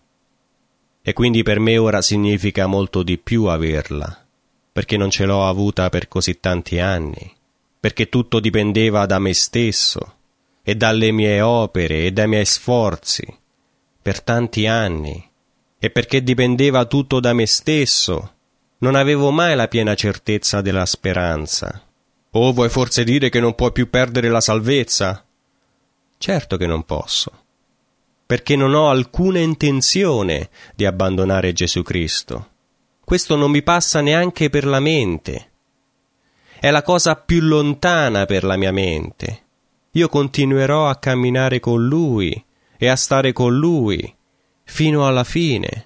E quindi per me ora significa molto di più averla, perché non ce l'ho avuta per così tanti anni, perché tutto dipendeva da me stesso, e dalle mie opere e dai miei sforzi, per tanti anni, e perché dipendeva tutto da me stesso, non avevo mai la piena certezza della speranza. Oh, vuoi forse dire che non puoi più perdere la salvezza? Certo che non posso, perché non ho alcuna intenzione di abbandonare Gesù Cristo. Questo non mi passa neanche per la mente. È la cosa più lontana per la mia mente. Io continuerò a camminare con Lui e a stare con Lui fino alla fine.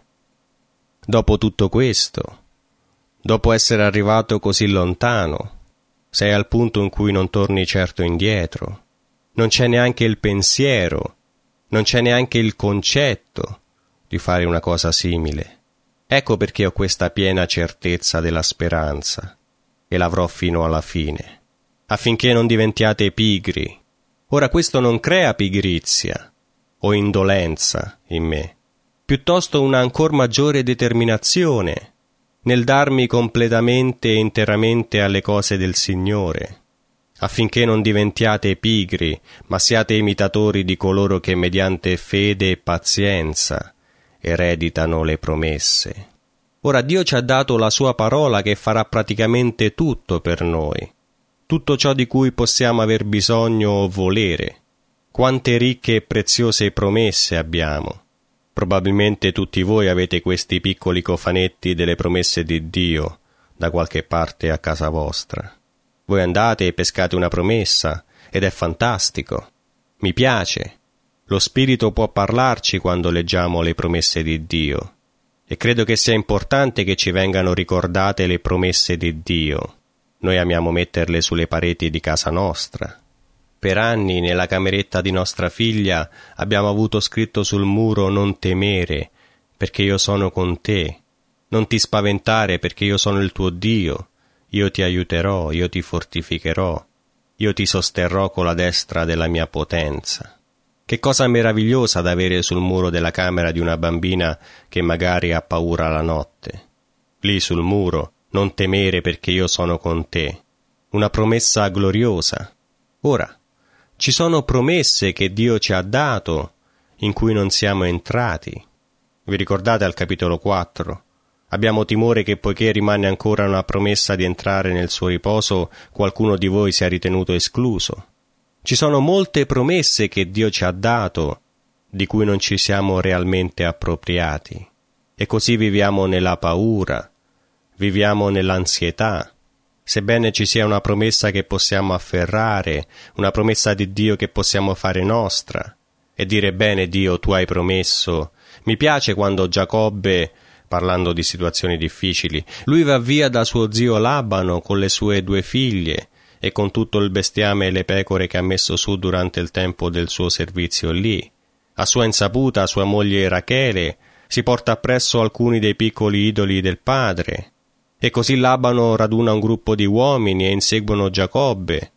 Dopo tutto questo, dopo essere arrivato così lontano, sei al punto in cui non torni certo indietro. Non c'è neanche il pensiero, non c'è neanche il concetto di fare una cosa simile. Ecco perché ho questa piena certezza della speranza, e l'avrò fino alla fine, affinché non diventiate pigri. Ora questo non crea pigrizia o indolenza in me, piuttosto una ancor maggiore determinazione nel darmi completamente e interamente alle cose del Signore, affinché non diventiate pigri, ma siate imitatori di coloro che mediante fede e pazienza ereditano le promesse. Ora Dio ci ha dato la sua parola che farà praticamente tutto per noi, tutto ciò di cui possiamo aver bisogno o volere. Quante ricche e preziose promesse abbiamo. Probabilmente tutti voi avete questi piccoli cofanetti delle promesse di Dio da qualche parte a casa vostra. Voi andate e pescate una promessa ed è fantastico. Mi piace. Lo Spirito può parlarci quando leggiamo le promesse di Dio. E credo che sia importante che ci vengano ricordate le promesse di Dio. Noi amiamo metterle sulle pareti di casa nostra. Per anni nella cameretta di nostra figlia abbiamo avuto scritto sul muro «Non temere, perché io sono con te. Non ti spaventare, perché io sono il tuo Dio. Io ti aiuterò, io ti fortificherò. Io ti sosterrò con la destra della mia potenza». Che cosa meravigliosa da avere sul muro della camera di una bambina che magari ha paura la notte. Lì sul muro, «Non temere, perché io sono con te». Una promessa gloriosa. Ora, ci sono promesse che Dio ci ha dato in cui non siamo entrati. Vi ricordate al capitolo 4? Abbiamo timore che poiché rimane ancora una promessa di entrare nel suo riposo, qualcuno di voi sia ritenuto escluso. Ci sono molte promesse che Dio ci ha dato di cui non ci siamo realmente appropriati. E così viviamo nella paura, viviamo nell'ansietà. Sebbene ci sia una promessa che possiamo afferrare, una promessa di Dio che possiamo fare nostra, e dire «Bene Dio, tu hai promesso». Mi piace quando Giacobbe, parlando di situazioni difficili, lui va via da suo zio Labano con le sue 2 figlie e con tutto il bestiame e le pecore che ha messo su durante il tempo del suo servizio lì. A sua insaputa, sua moglie Rachele si porta appresso alcuni dei piccoli idoli del padre, e così Labano raduna un gruppo di uomini e inseguono Giacobbe.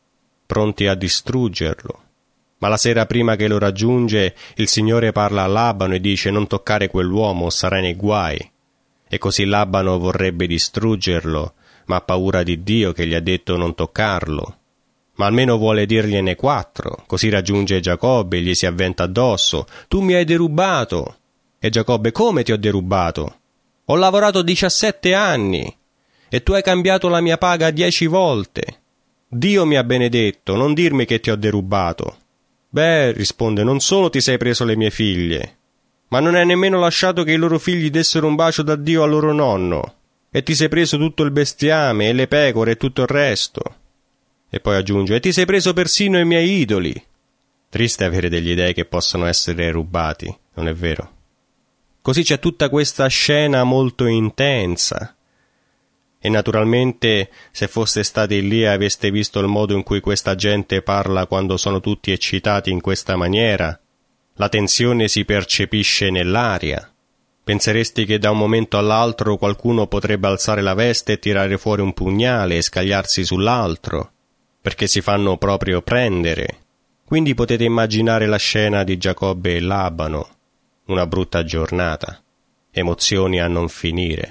pronti a distruggerlo. Ma la sera prima che lo raggiunge, il Signore parla a Labano e dice: non toccare quell'uomo o sarai nei guai. E così Labano vorrebbe distruggerlo, ma ha paura di Dio che gli ha detto non toccarlo. Ma almeno vuole dirgliene 4, così raggiunge Giacobbe e gli si avventa addosso: tu mi hai derubato. E Giacobbe: come ti ho derubato? Ho lavorato 17 anni e tu hai cambiato la mia paga 10 volte. Dio mi ha benedetto, non dirmi che ti ho derubato. Beh, risponde, non solo ti sei preso le mie figlie, ma non hai nemmeno lasciato che i loro figli dessero un bacio da Dio al loro nonno, e ti sei preso tutto il bestiame e le pecore e tutto il resto. E poi aggiunge: e ti sei preso persino i miei idoli. Triste avere degli dei che possono essere rubati, non è vero? Così c'è tutta questa scena molto intensa. E naturalmente, se foste stati lì e aveste visto il modo in cui questa gente parla quando sono tutti eccitati in questa maniera, la tensione si percepisce nell'aria. Penseresti che da un momento all'altro qualcuno potrebbe alzare la veste e tirare fuori un pugnale e scagliarsi sull'altro, perché si fanno proprio prendere. Quindi potete immaginare la scena di Giacobbe e Labano, una brutta giornata, emozioni a non finire.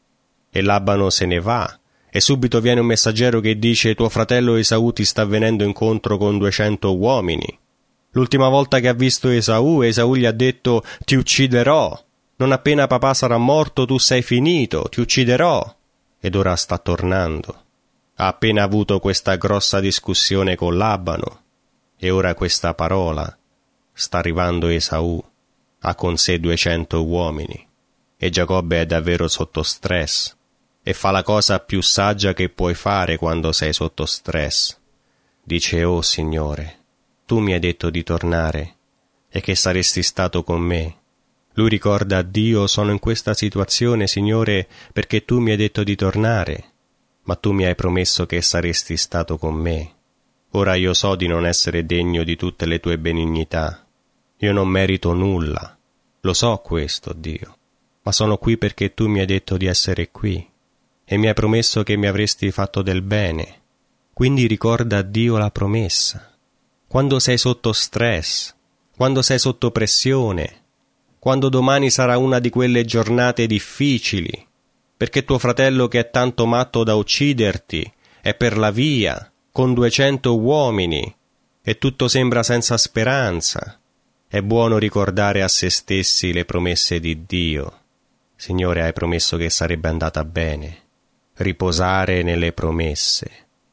E Labano se ne va, e subito viene un messaggero che dice: tuo fratello Esaù ti sta venendo incontro con 200 uomini. L'ultima volta che ha visto Esaù gli ha detto: ti ucciderò, non appena papà sarà morto tu sei finito, ti ucciderò. Ed ora sta tornando. Ha appena avuto questa grossa discussione con Labano, e ora questa parola: sta arrivando Esaù, ha con sé 200 uomini. E Giacobbe è davvero sotto stress. E fa la cosa più saggia che puoi fare quando sei sotto stress. Dice: oh Signore, tu mi hai detto di tornare e che saresti stato con me. Lui ricorda a Dio: sono in questa situazione, Signore, perché tu mi hai detto di tornare, ma tu mi hai promesso che saresti stato con me. Ora io so di non essere degno di tutte le tue benignità. Io non merito nulla, lo so questo, Dio, ma sono qui perché tu mi hai detto di essere qui. E mi hai promesso che mi avresti fatto del bene. Quindi ricorda a Dio la promessa. Quando sei sotto stress, quando sei sotto pressione, quando domani sarà una di quelle giornate difficili, perché tuo fratello che è tanto matto da ucciderti è per la via, con 200 uomini, e tutto sembra senza speranza, è buono ricordare a se stessi le promesse di Dio. Signore, hai promesso che sarebbe andata bene. Riposare nelle promesse.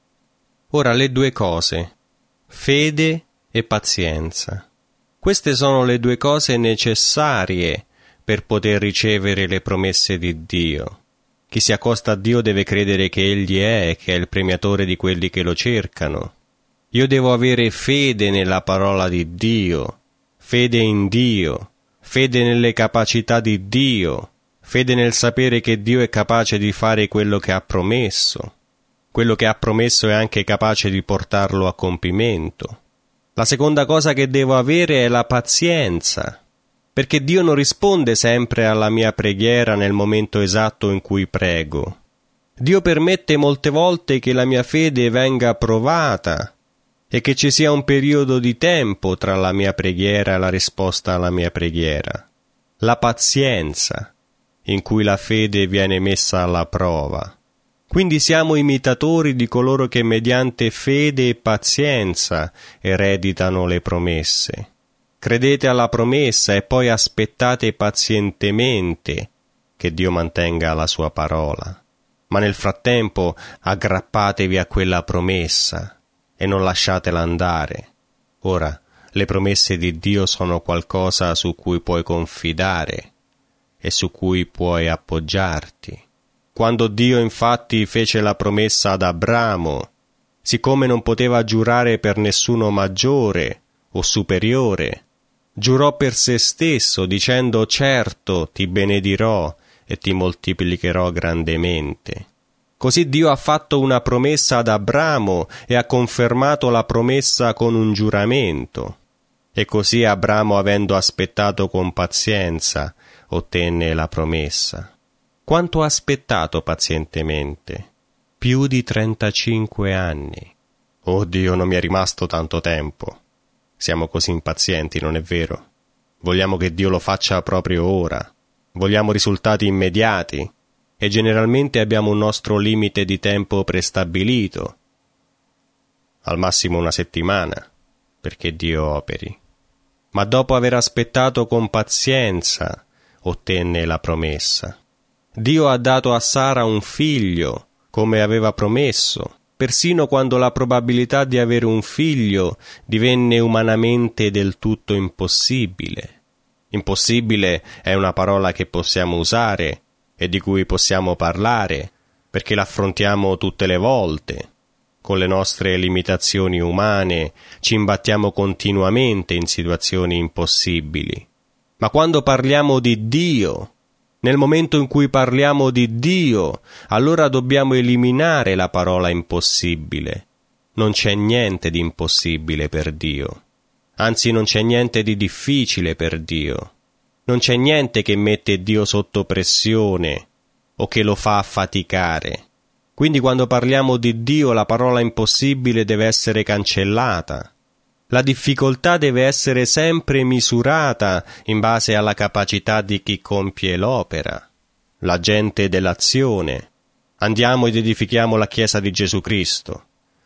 Ora le 2 cose, fede e pazienza. Queste sono le 2 cose necessarie per poter ricevere le promesse di Dio. Chi si accosta a Dio deve credere che Egli è e che è il premiatore di quelli che lo cercano. Io devo avere fede nella parola di Dio, fede in Dio, fede nelle capacità di Dio, fede nel sapere che Dio è capace di fare quello che ha promesso. Quello che ha promesso è anche capace di portarlo a compimento. La seconda cosa che devo avere è la pazienza, perché Dio non risponde sempre alla mia preghiera nel momento esatto in cui prego. Dio permette molte volte che la mia fede venga provata e che ci sia un periodo di tempo tra la mia preghiera e la risposta alla mia preghiera. La pazienza in cui la fede viene messa alla prova. Quindi siamo imitatori di coloro che mediante fede e pazienza ereditano le promesse. Credete alla promessa e poi aspettate pazientemente che Dio mantenga la sua parola. Ma nel frattempo aggrappatevi a quella promessa e non lasciatela andare. Ora, le promesse di Dio sono qualcosa su cui puoi confidare e su cui puoi appoggiarti. Quando Dio infatti fece la promessa ad Abramo, siccome non poteva giurare per nessuno maggiore o superiore, giurò per se stesso dicendo: certo ti benedirò e ti moltiplicherò grandemente. Così Dio ha fatto una promessa ad Abramo e ha confermato la promessa con un giuramento. E così Abramo, avendo aspettato con pazienza, ottenne la promessa. Quanto ha aspettato pazientemente? Più di 35 anni. Oh Dio, non mi è rimasto tanto tempo. Siamo così impazienti, non è vero? Vogliamo che Dio lo faccia proprio ora. Vogliamo risultati immediati. E generalmente abbiamo un nostro limite di tempo prestabilito. Al massimo una settimana, perché Dio operi. Ma dopo aver aspettato con pazienza, ottenne la promessa. Dio ha dato a Sara un figlio, come aveva promesso, persino quando la probabilità di avere un figlio divenne umanamente del tutto impossibile. Impossibile è una parola che possiamo usare e di cui possiamo parlare, perché l'affrontiamo tutte le volte. Con le nostre limitazioni umane ci imbattiamo continuamente in situazioni impossibili. Ma quando parliamo di Dio, nel momento in cui parliamo di Dio, allora dobbiamo eliminare la parola impossibile. Non c'è niente di impossibile per Dio. Anzi, non c'è niente di difficile per Dio. Non c'è niente che mette Dio sotto pressione o che lo fa affaticare. Quindi quando parliamo di Dio la parola impossibile deve essere cancellata. La difficoltà deve essere sempre misurata in base alla capacità di chi compie l'opera, l'agente dell'azione. Andiamo ed edifichiamo la Chiesa di Gesù Cristo.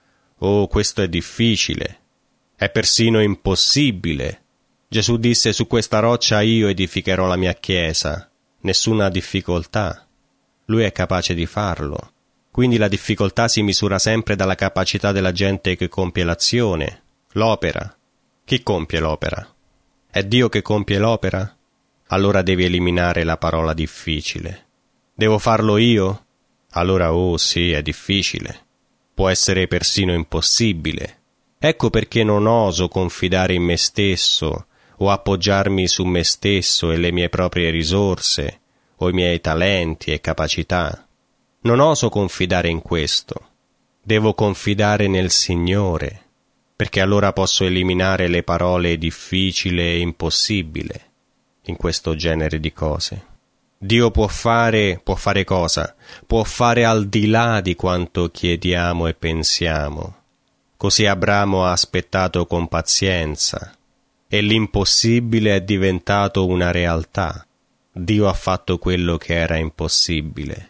Oh, questo è difficile, è persino impossibile. Gesù disse: su questa roccia io edificherò la mia Chiesa. Nessuna difficoltà. Lui è capace di farlo. Quindi la difficoltà si misura sempre dalla capacità della gente che compie l'azione, l'opera. Chi compie l'opera? È Dio che compie l'opera? Allora devi eliminare la parola difficile. Devo farlo io? Allora oh sì, è difficile. Può essere persino impossibile. Ecco perché non oso confidare in me stesso o appoggiarmi su me stesso e le mie proprie risorse o i miei talenti e capacità. Non oso confidare in questo. Devo confidare nel Signore, perché allora posso eliminare le parole difficile e impossibile in questo genere di cose. Dio può fare cosa? Può fare al di là di quanto chiediamo e pensiamo. Così Abramo ha aspettato con pazienza e l'impossibile è diventato una realtà. Dio ha fatto quello che era impossibile.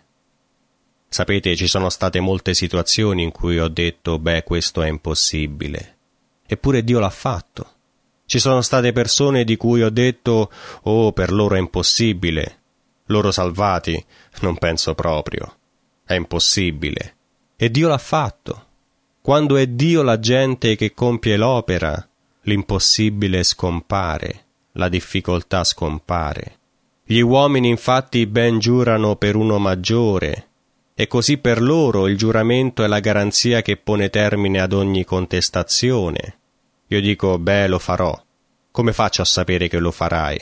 Sapete, ci sono state molte situazioni in cui ho detto, questo è impossibile. Eppure Dio l'ha fatto. Ci sono state persone di cui ho detto, per loro è impossibile. Loro salvati? Non penso proprio. È impossibile. E Dio l'ha fatto. Quando è Dio l'agente che compie l'opera, l'impossibile scompare, la difficoltà scompare. Gli uomini infatti ben giurano per uno maggiore, e così per loro il giuramento è la garanzia che pone termine ad ogni contestazione. Io dico, lo farò. Come faccio a sapere che lo farai?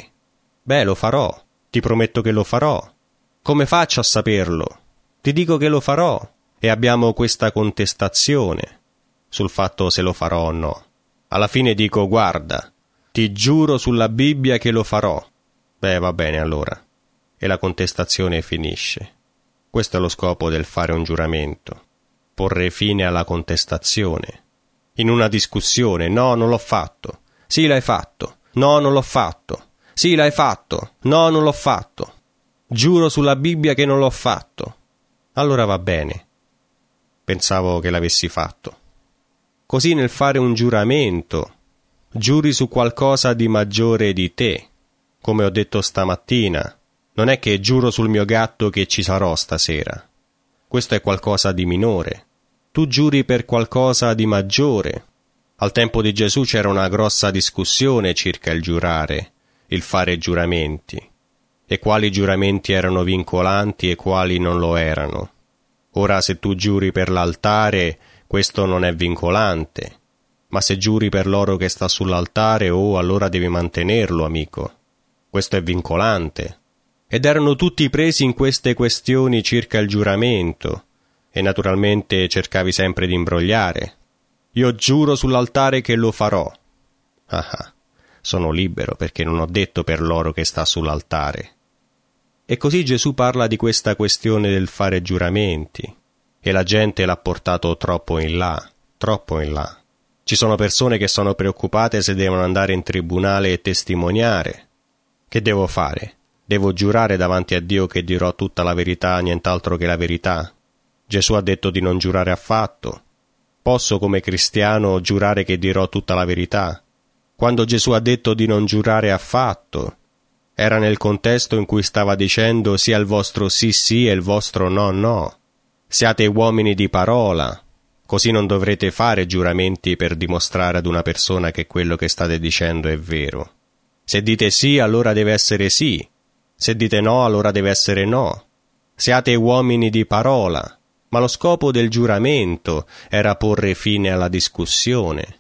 Lo farò. Ti prometto che lo farò. Come faccio a saperlo? Ti dico che lo farò. E abbiamo questa contestazione sul fatto se lo farò o no. Alla fine dico, guarda, ti giuro sulla Bibbia che lo farò. Va bene allora. E la contestazione finisce. Questo è lo scopo del fare un giuramento. Porre fine alla contestazione. In una discussione, no, non l'ho fatto. Sì, l'hai fatto. No, non l'ho fatto. Sì, l'hai fatto. No, non l'ho fatto. Giuro sulla Bibbia che non l'ho fatto. Allora va bene. Pensavo che l'avessi fatto. Così nel fare un giuramento, giuri su qualcosa di maggiore di te. Come ho detto stamattina, non è che giuro sul mio gatto che ci sarò stasera. Questo è qualcosa di minore. Tu giuri per qualcosa di maggiore. Al tempo di Gesù c'era una grossa discussione circa il giurare, il fare giuramenti, e quali giuramenti erano vincolanti e quali non lo erano. Ora se tu giuri per l'altare, questo non è vincolante, ma se giuri per l'oro che sta sull'altare, allora devi mantenerlo, amico. Questo è vincolante. Ed erano tutti presi in queste questioni circa il giuramento, e naturalmente cercavi sempre di imbrogliare. Io giuro sull'altare che lo farò. Sono libero perché non ho detto per l'oro che sta sull'altare. E così Gesù parla di questa questione del fare giuramenti, e la gente l'ha portato troppo in là, troppo in là. Ci sono persone che sono preoccupate se devono andare in tribunale e testimoniare. Che devo fare? Devo giurare davanti a Dio che dirò tutta la verità, nient'altro che la verità? Gesù ha detto di non giurare affatto. Posso come cristiano giurare che dirò tutta la verità? Quando Gesù ha detto di non giurare affatto, era nel contesto in cui stava dicendo sia il vostro sì sì e il vostro no no. Siate uomini di parola. Così non dovrete fare giuramenti per dimostrare ad una persona che quello che state dicendo è vero. Se dite sì, allora deve essere sì. Se dite no, allora deve essere no. Siate uomini di parola. Ma lo scopo del giuramento era porre fine alla discussione.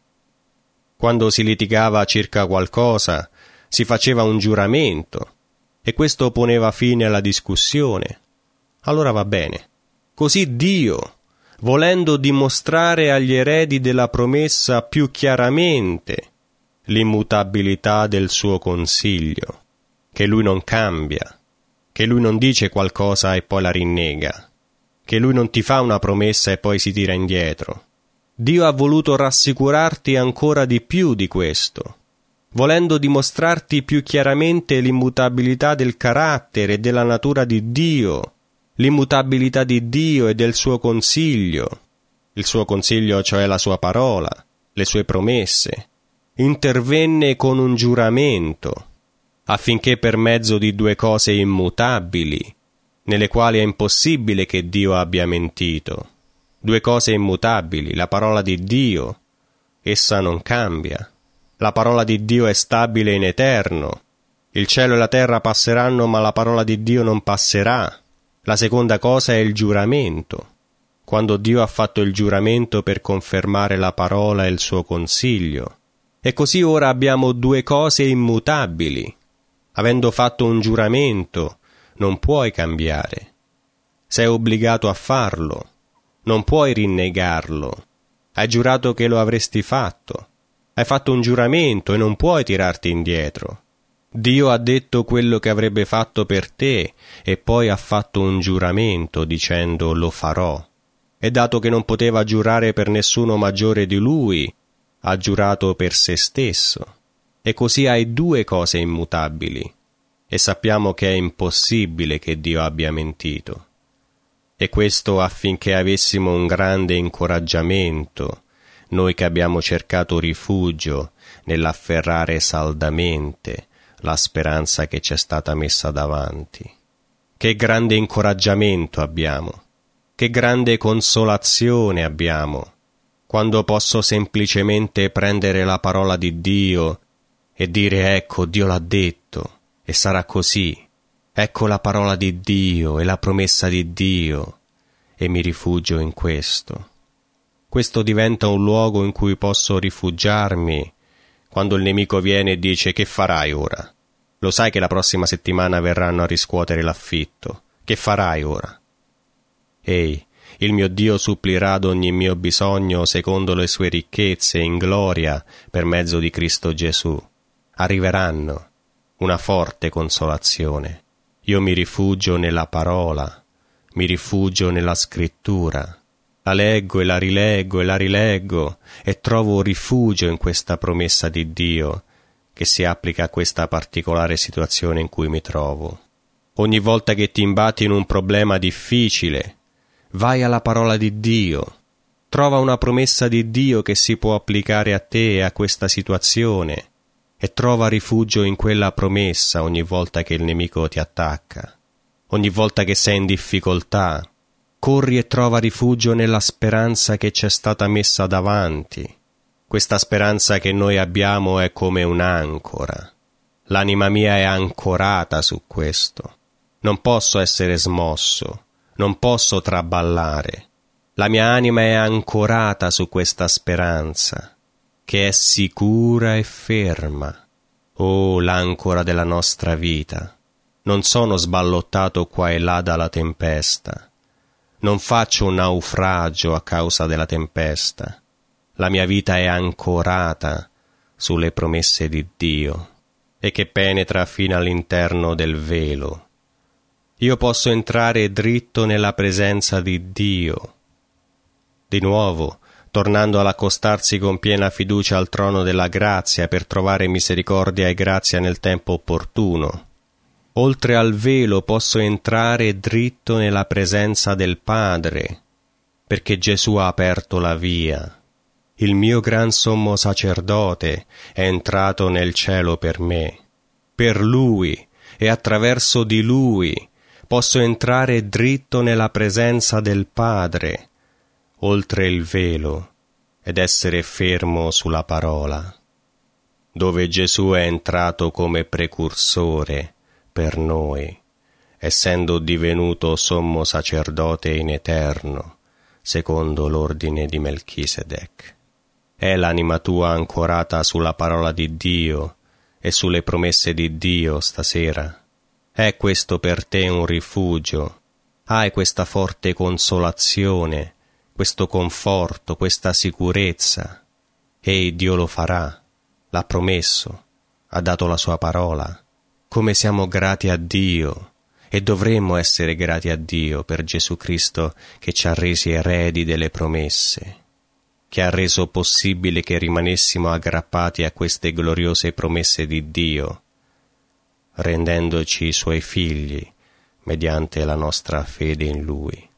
Quando si litigava circa qualcosa, si faceva un giuramento, e questo poneva fine alla discussione. Allora va bene. Così Dio, volendo dimostrare agli eredi della promessa più chiaramente l'immutabilità del suo consiglio, che lui non cambia, che lui non dice qualcosa e poi la rinnega, che lui non ti fa una promessa e poi si tira indietro. Dio ha voluto rassicurarti ancora di più di questo, volendo dimostrarti più chiaramente l'immutabilità del carattere e della natura di Dio, l'immutabilità di Dio e del suo consiglio, il suo consiglio cioè la sua parola, le sue promesse. Intervenne con un giuramento, affinché per mezzo di due cose immutabili, nelle quali è impossibile che Dio abbia mentito, due cose immutabili, la parola di Dio, essa non cambia, la parola di Dio è stabile in eterno, il cielo e la terra passeranno ma la parola di Dio non passerà. La seconda cosa è il giuramento, quando Dio ha fatto il giuramento per confermare la parola e il suo consiglio. E così ora abbiamo due cose immutabili. Avendo fatto un giuramento, non puoi cambiare. Sei obbligato a farlo, non puoi rinnegarlo. Hai giurato che lo avresti fatto. Hai fatto un giuramento e non puoi tirarti indietro. Dio ha detto quello che avrebbe fatto per te e poi ha fatto un giuramento dicendo lo farò. E dato che non poteva giurare per nessuno maggiore di lui, ha giurato per se stesso. E così hai due cose immutabili. E sappiamo che è impossibile che Dio abbia mentito. E questo affinché avessimo un grande incoraggiamento, noi che abbiamo cercato rifugio nell'afferrare saldamente la speranza che ci è stata messa davanti. Che grande incoraggiamento abbiamo, che grande consolazione abbiamo, quando posso semplicemente prendere la parola di Dio e dire ecco, Dio l'ha detto, e sarà così. Ecco la parola di Dio e la promessa di Dio, e mi rifugio in questo. Questo diventa un luogo in cui posso rifugiarmi quando il nemico viene e dice che farai ora? Lo sai che la prossima settimana verranno a riscuotere l'affitto. Che farai ora? Ehi, il mio Dio supplirà ad ogni mio bisogno secondo le sue ricchezze in gloria per mezzo di Cristo Gesù. Arriveranno una forte consolazione. Io mi rifugio nella parola, mi rifugio nella scrittura. La leggo e la rileggo e la rileggo e trovo rifugio in questa promessa di Dio che si applica a questa particolare situazione in cui mi trovo. Ogni volta che ti imbatti in un problema difficile, vai alla parola di Dio, trova una promessa di Dio che si può applicare a te e a questa situazione e trova rifugio in quella promessa ogni volta che il nemico ti attacca. Ogni volta che sei in difficoltà, corri e trova rifugio nella speranza che ci è stata messa davanti. Questa speranza che noi abbiamo è come un'ancora. L'anima mia è ancorata su questo. Non posso essere smosso, non posso traballare. La mia anima è ancorata su questa speranza, che è sicura e ferma. Oh, l'ancora della nostra vita. Non sono sballottato qua e là dalla tempesta. Non faccio un naufragio a causa della tempesta. La mia vita è ancorata sulle promesse di Dio e che penetra fino all'interno del velo. Io posso entrare dritto nella presenza di Dio. Di nuovo, tornando ad accostarsi con piena fiducia al trono della grazia per trovare misericordia e grazia nel tempo opportuno. Oltre al velo posso entrare dritto nella presenza del Padre, perché Gesù ha aperto la via. Il mio gran sommo sacerdote è entrato nel cielo per me. Per Lui e attraverso di Lui posso entrare dritto nella presenza del Padre, oltre il velo, ed essere fermo sulla parola, dove Gesù è entrato come precursore per noi, essendo divenuto sommo sacerdote in eterno, secondo l'ordine di Melchisedec. È l'anima tua ancorata sulla parola di Dio e sulle promesse di Dio stasera? È questo per te un rifugio? Hai questa forte consolazione, questo conforto, questa sicurezza? E Dio lo farà, l'ha promesso, ha dato la sua parola. Come siamo grati a Dio, e dovremmo essere grati a Dio per Gesù Cristo che ci ha resi eredi delle promesse, che ha reso possibile che rimanessimo aggrappati a queste gloriose promesse di Dio, rendendoci Suoi figli mediante la nostra fede in Lui.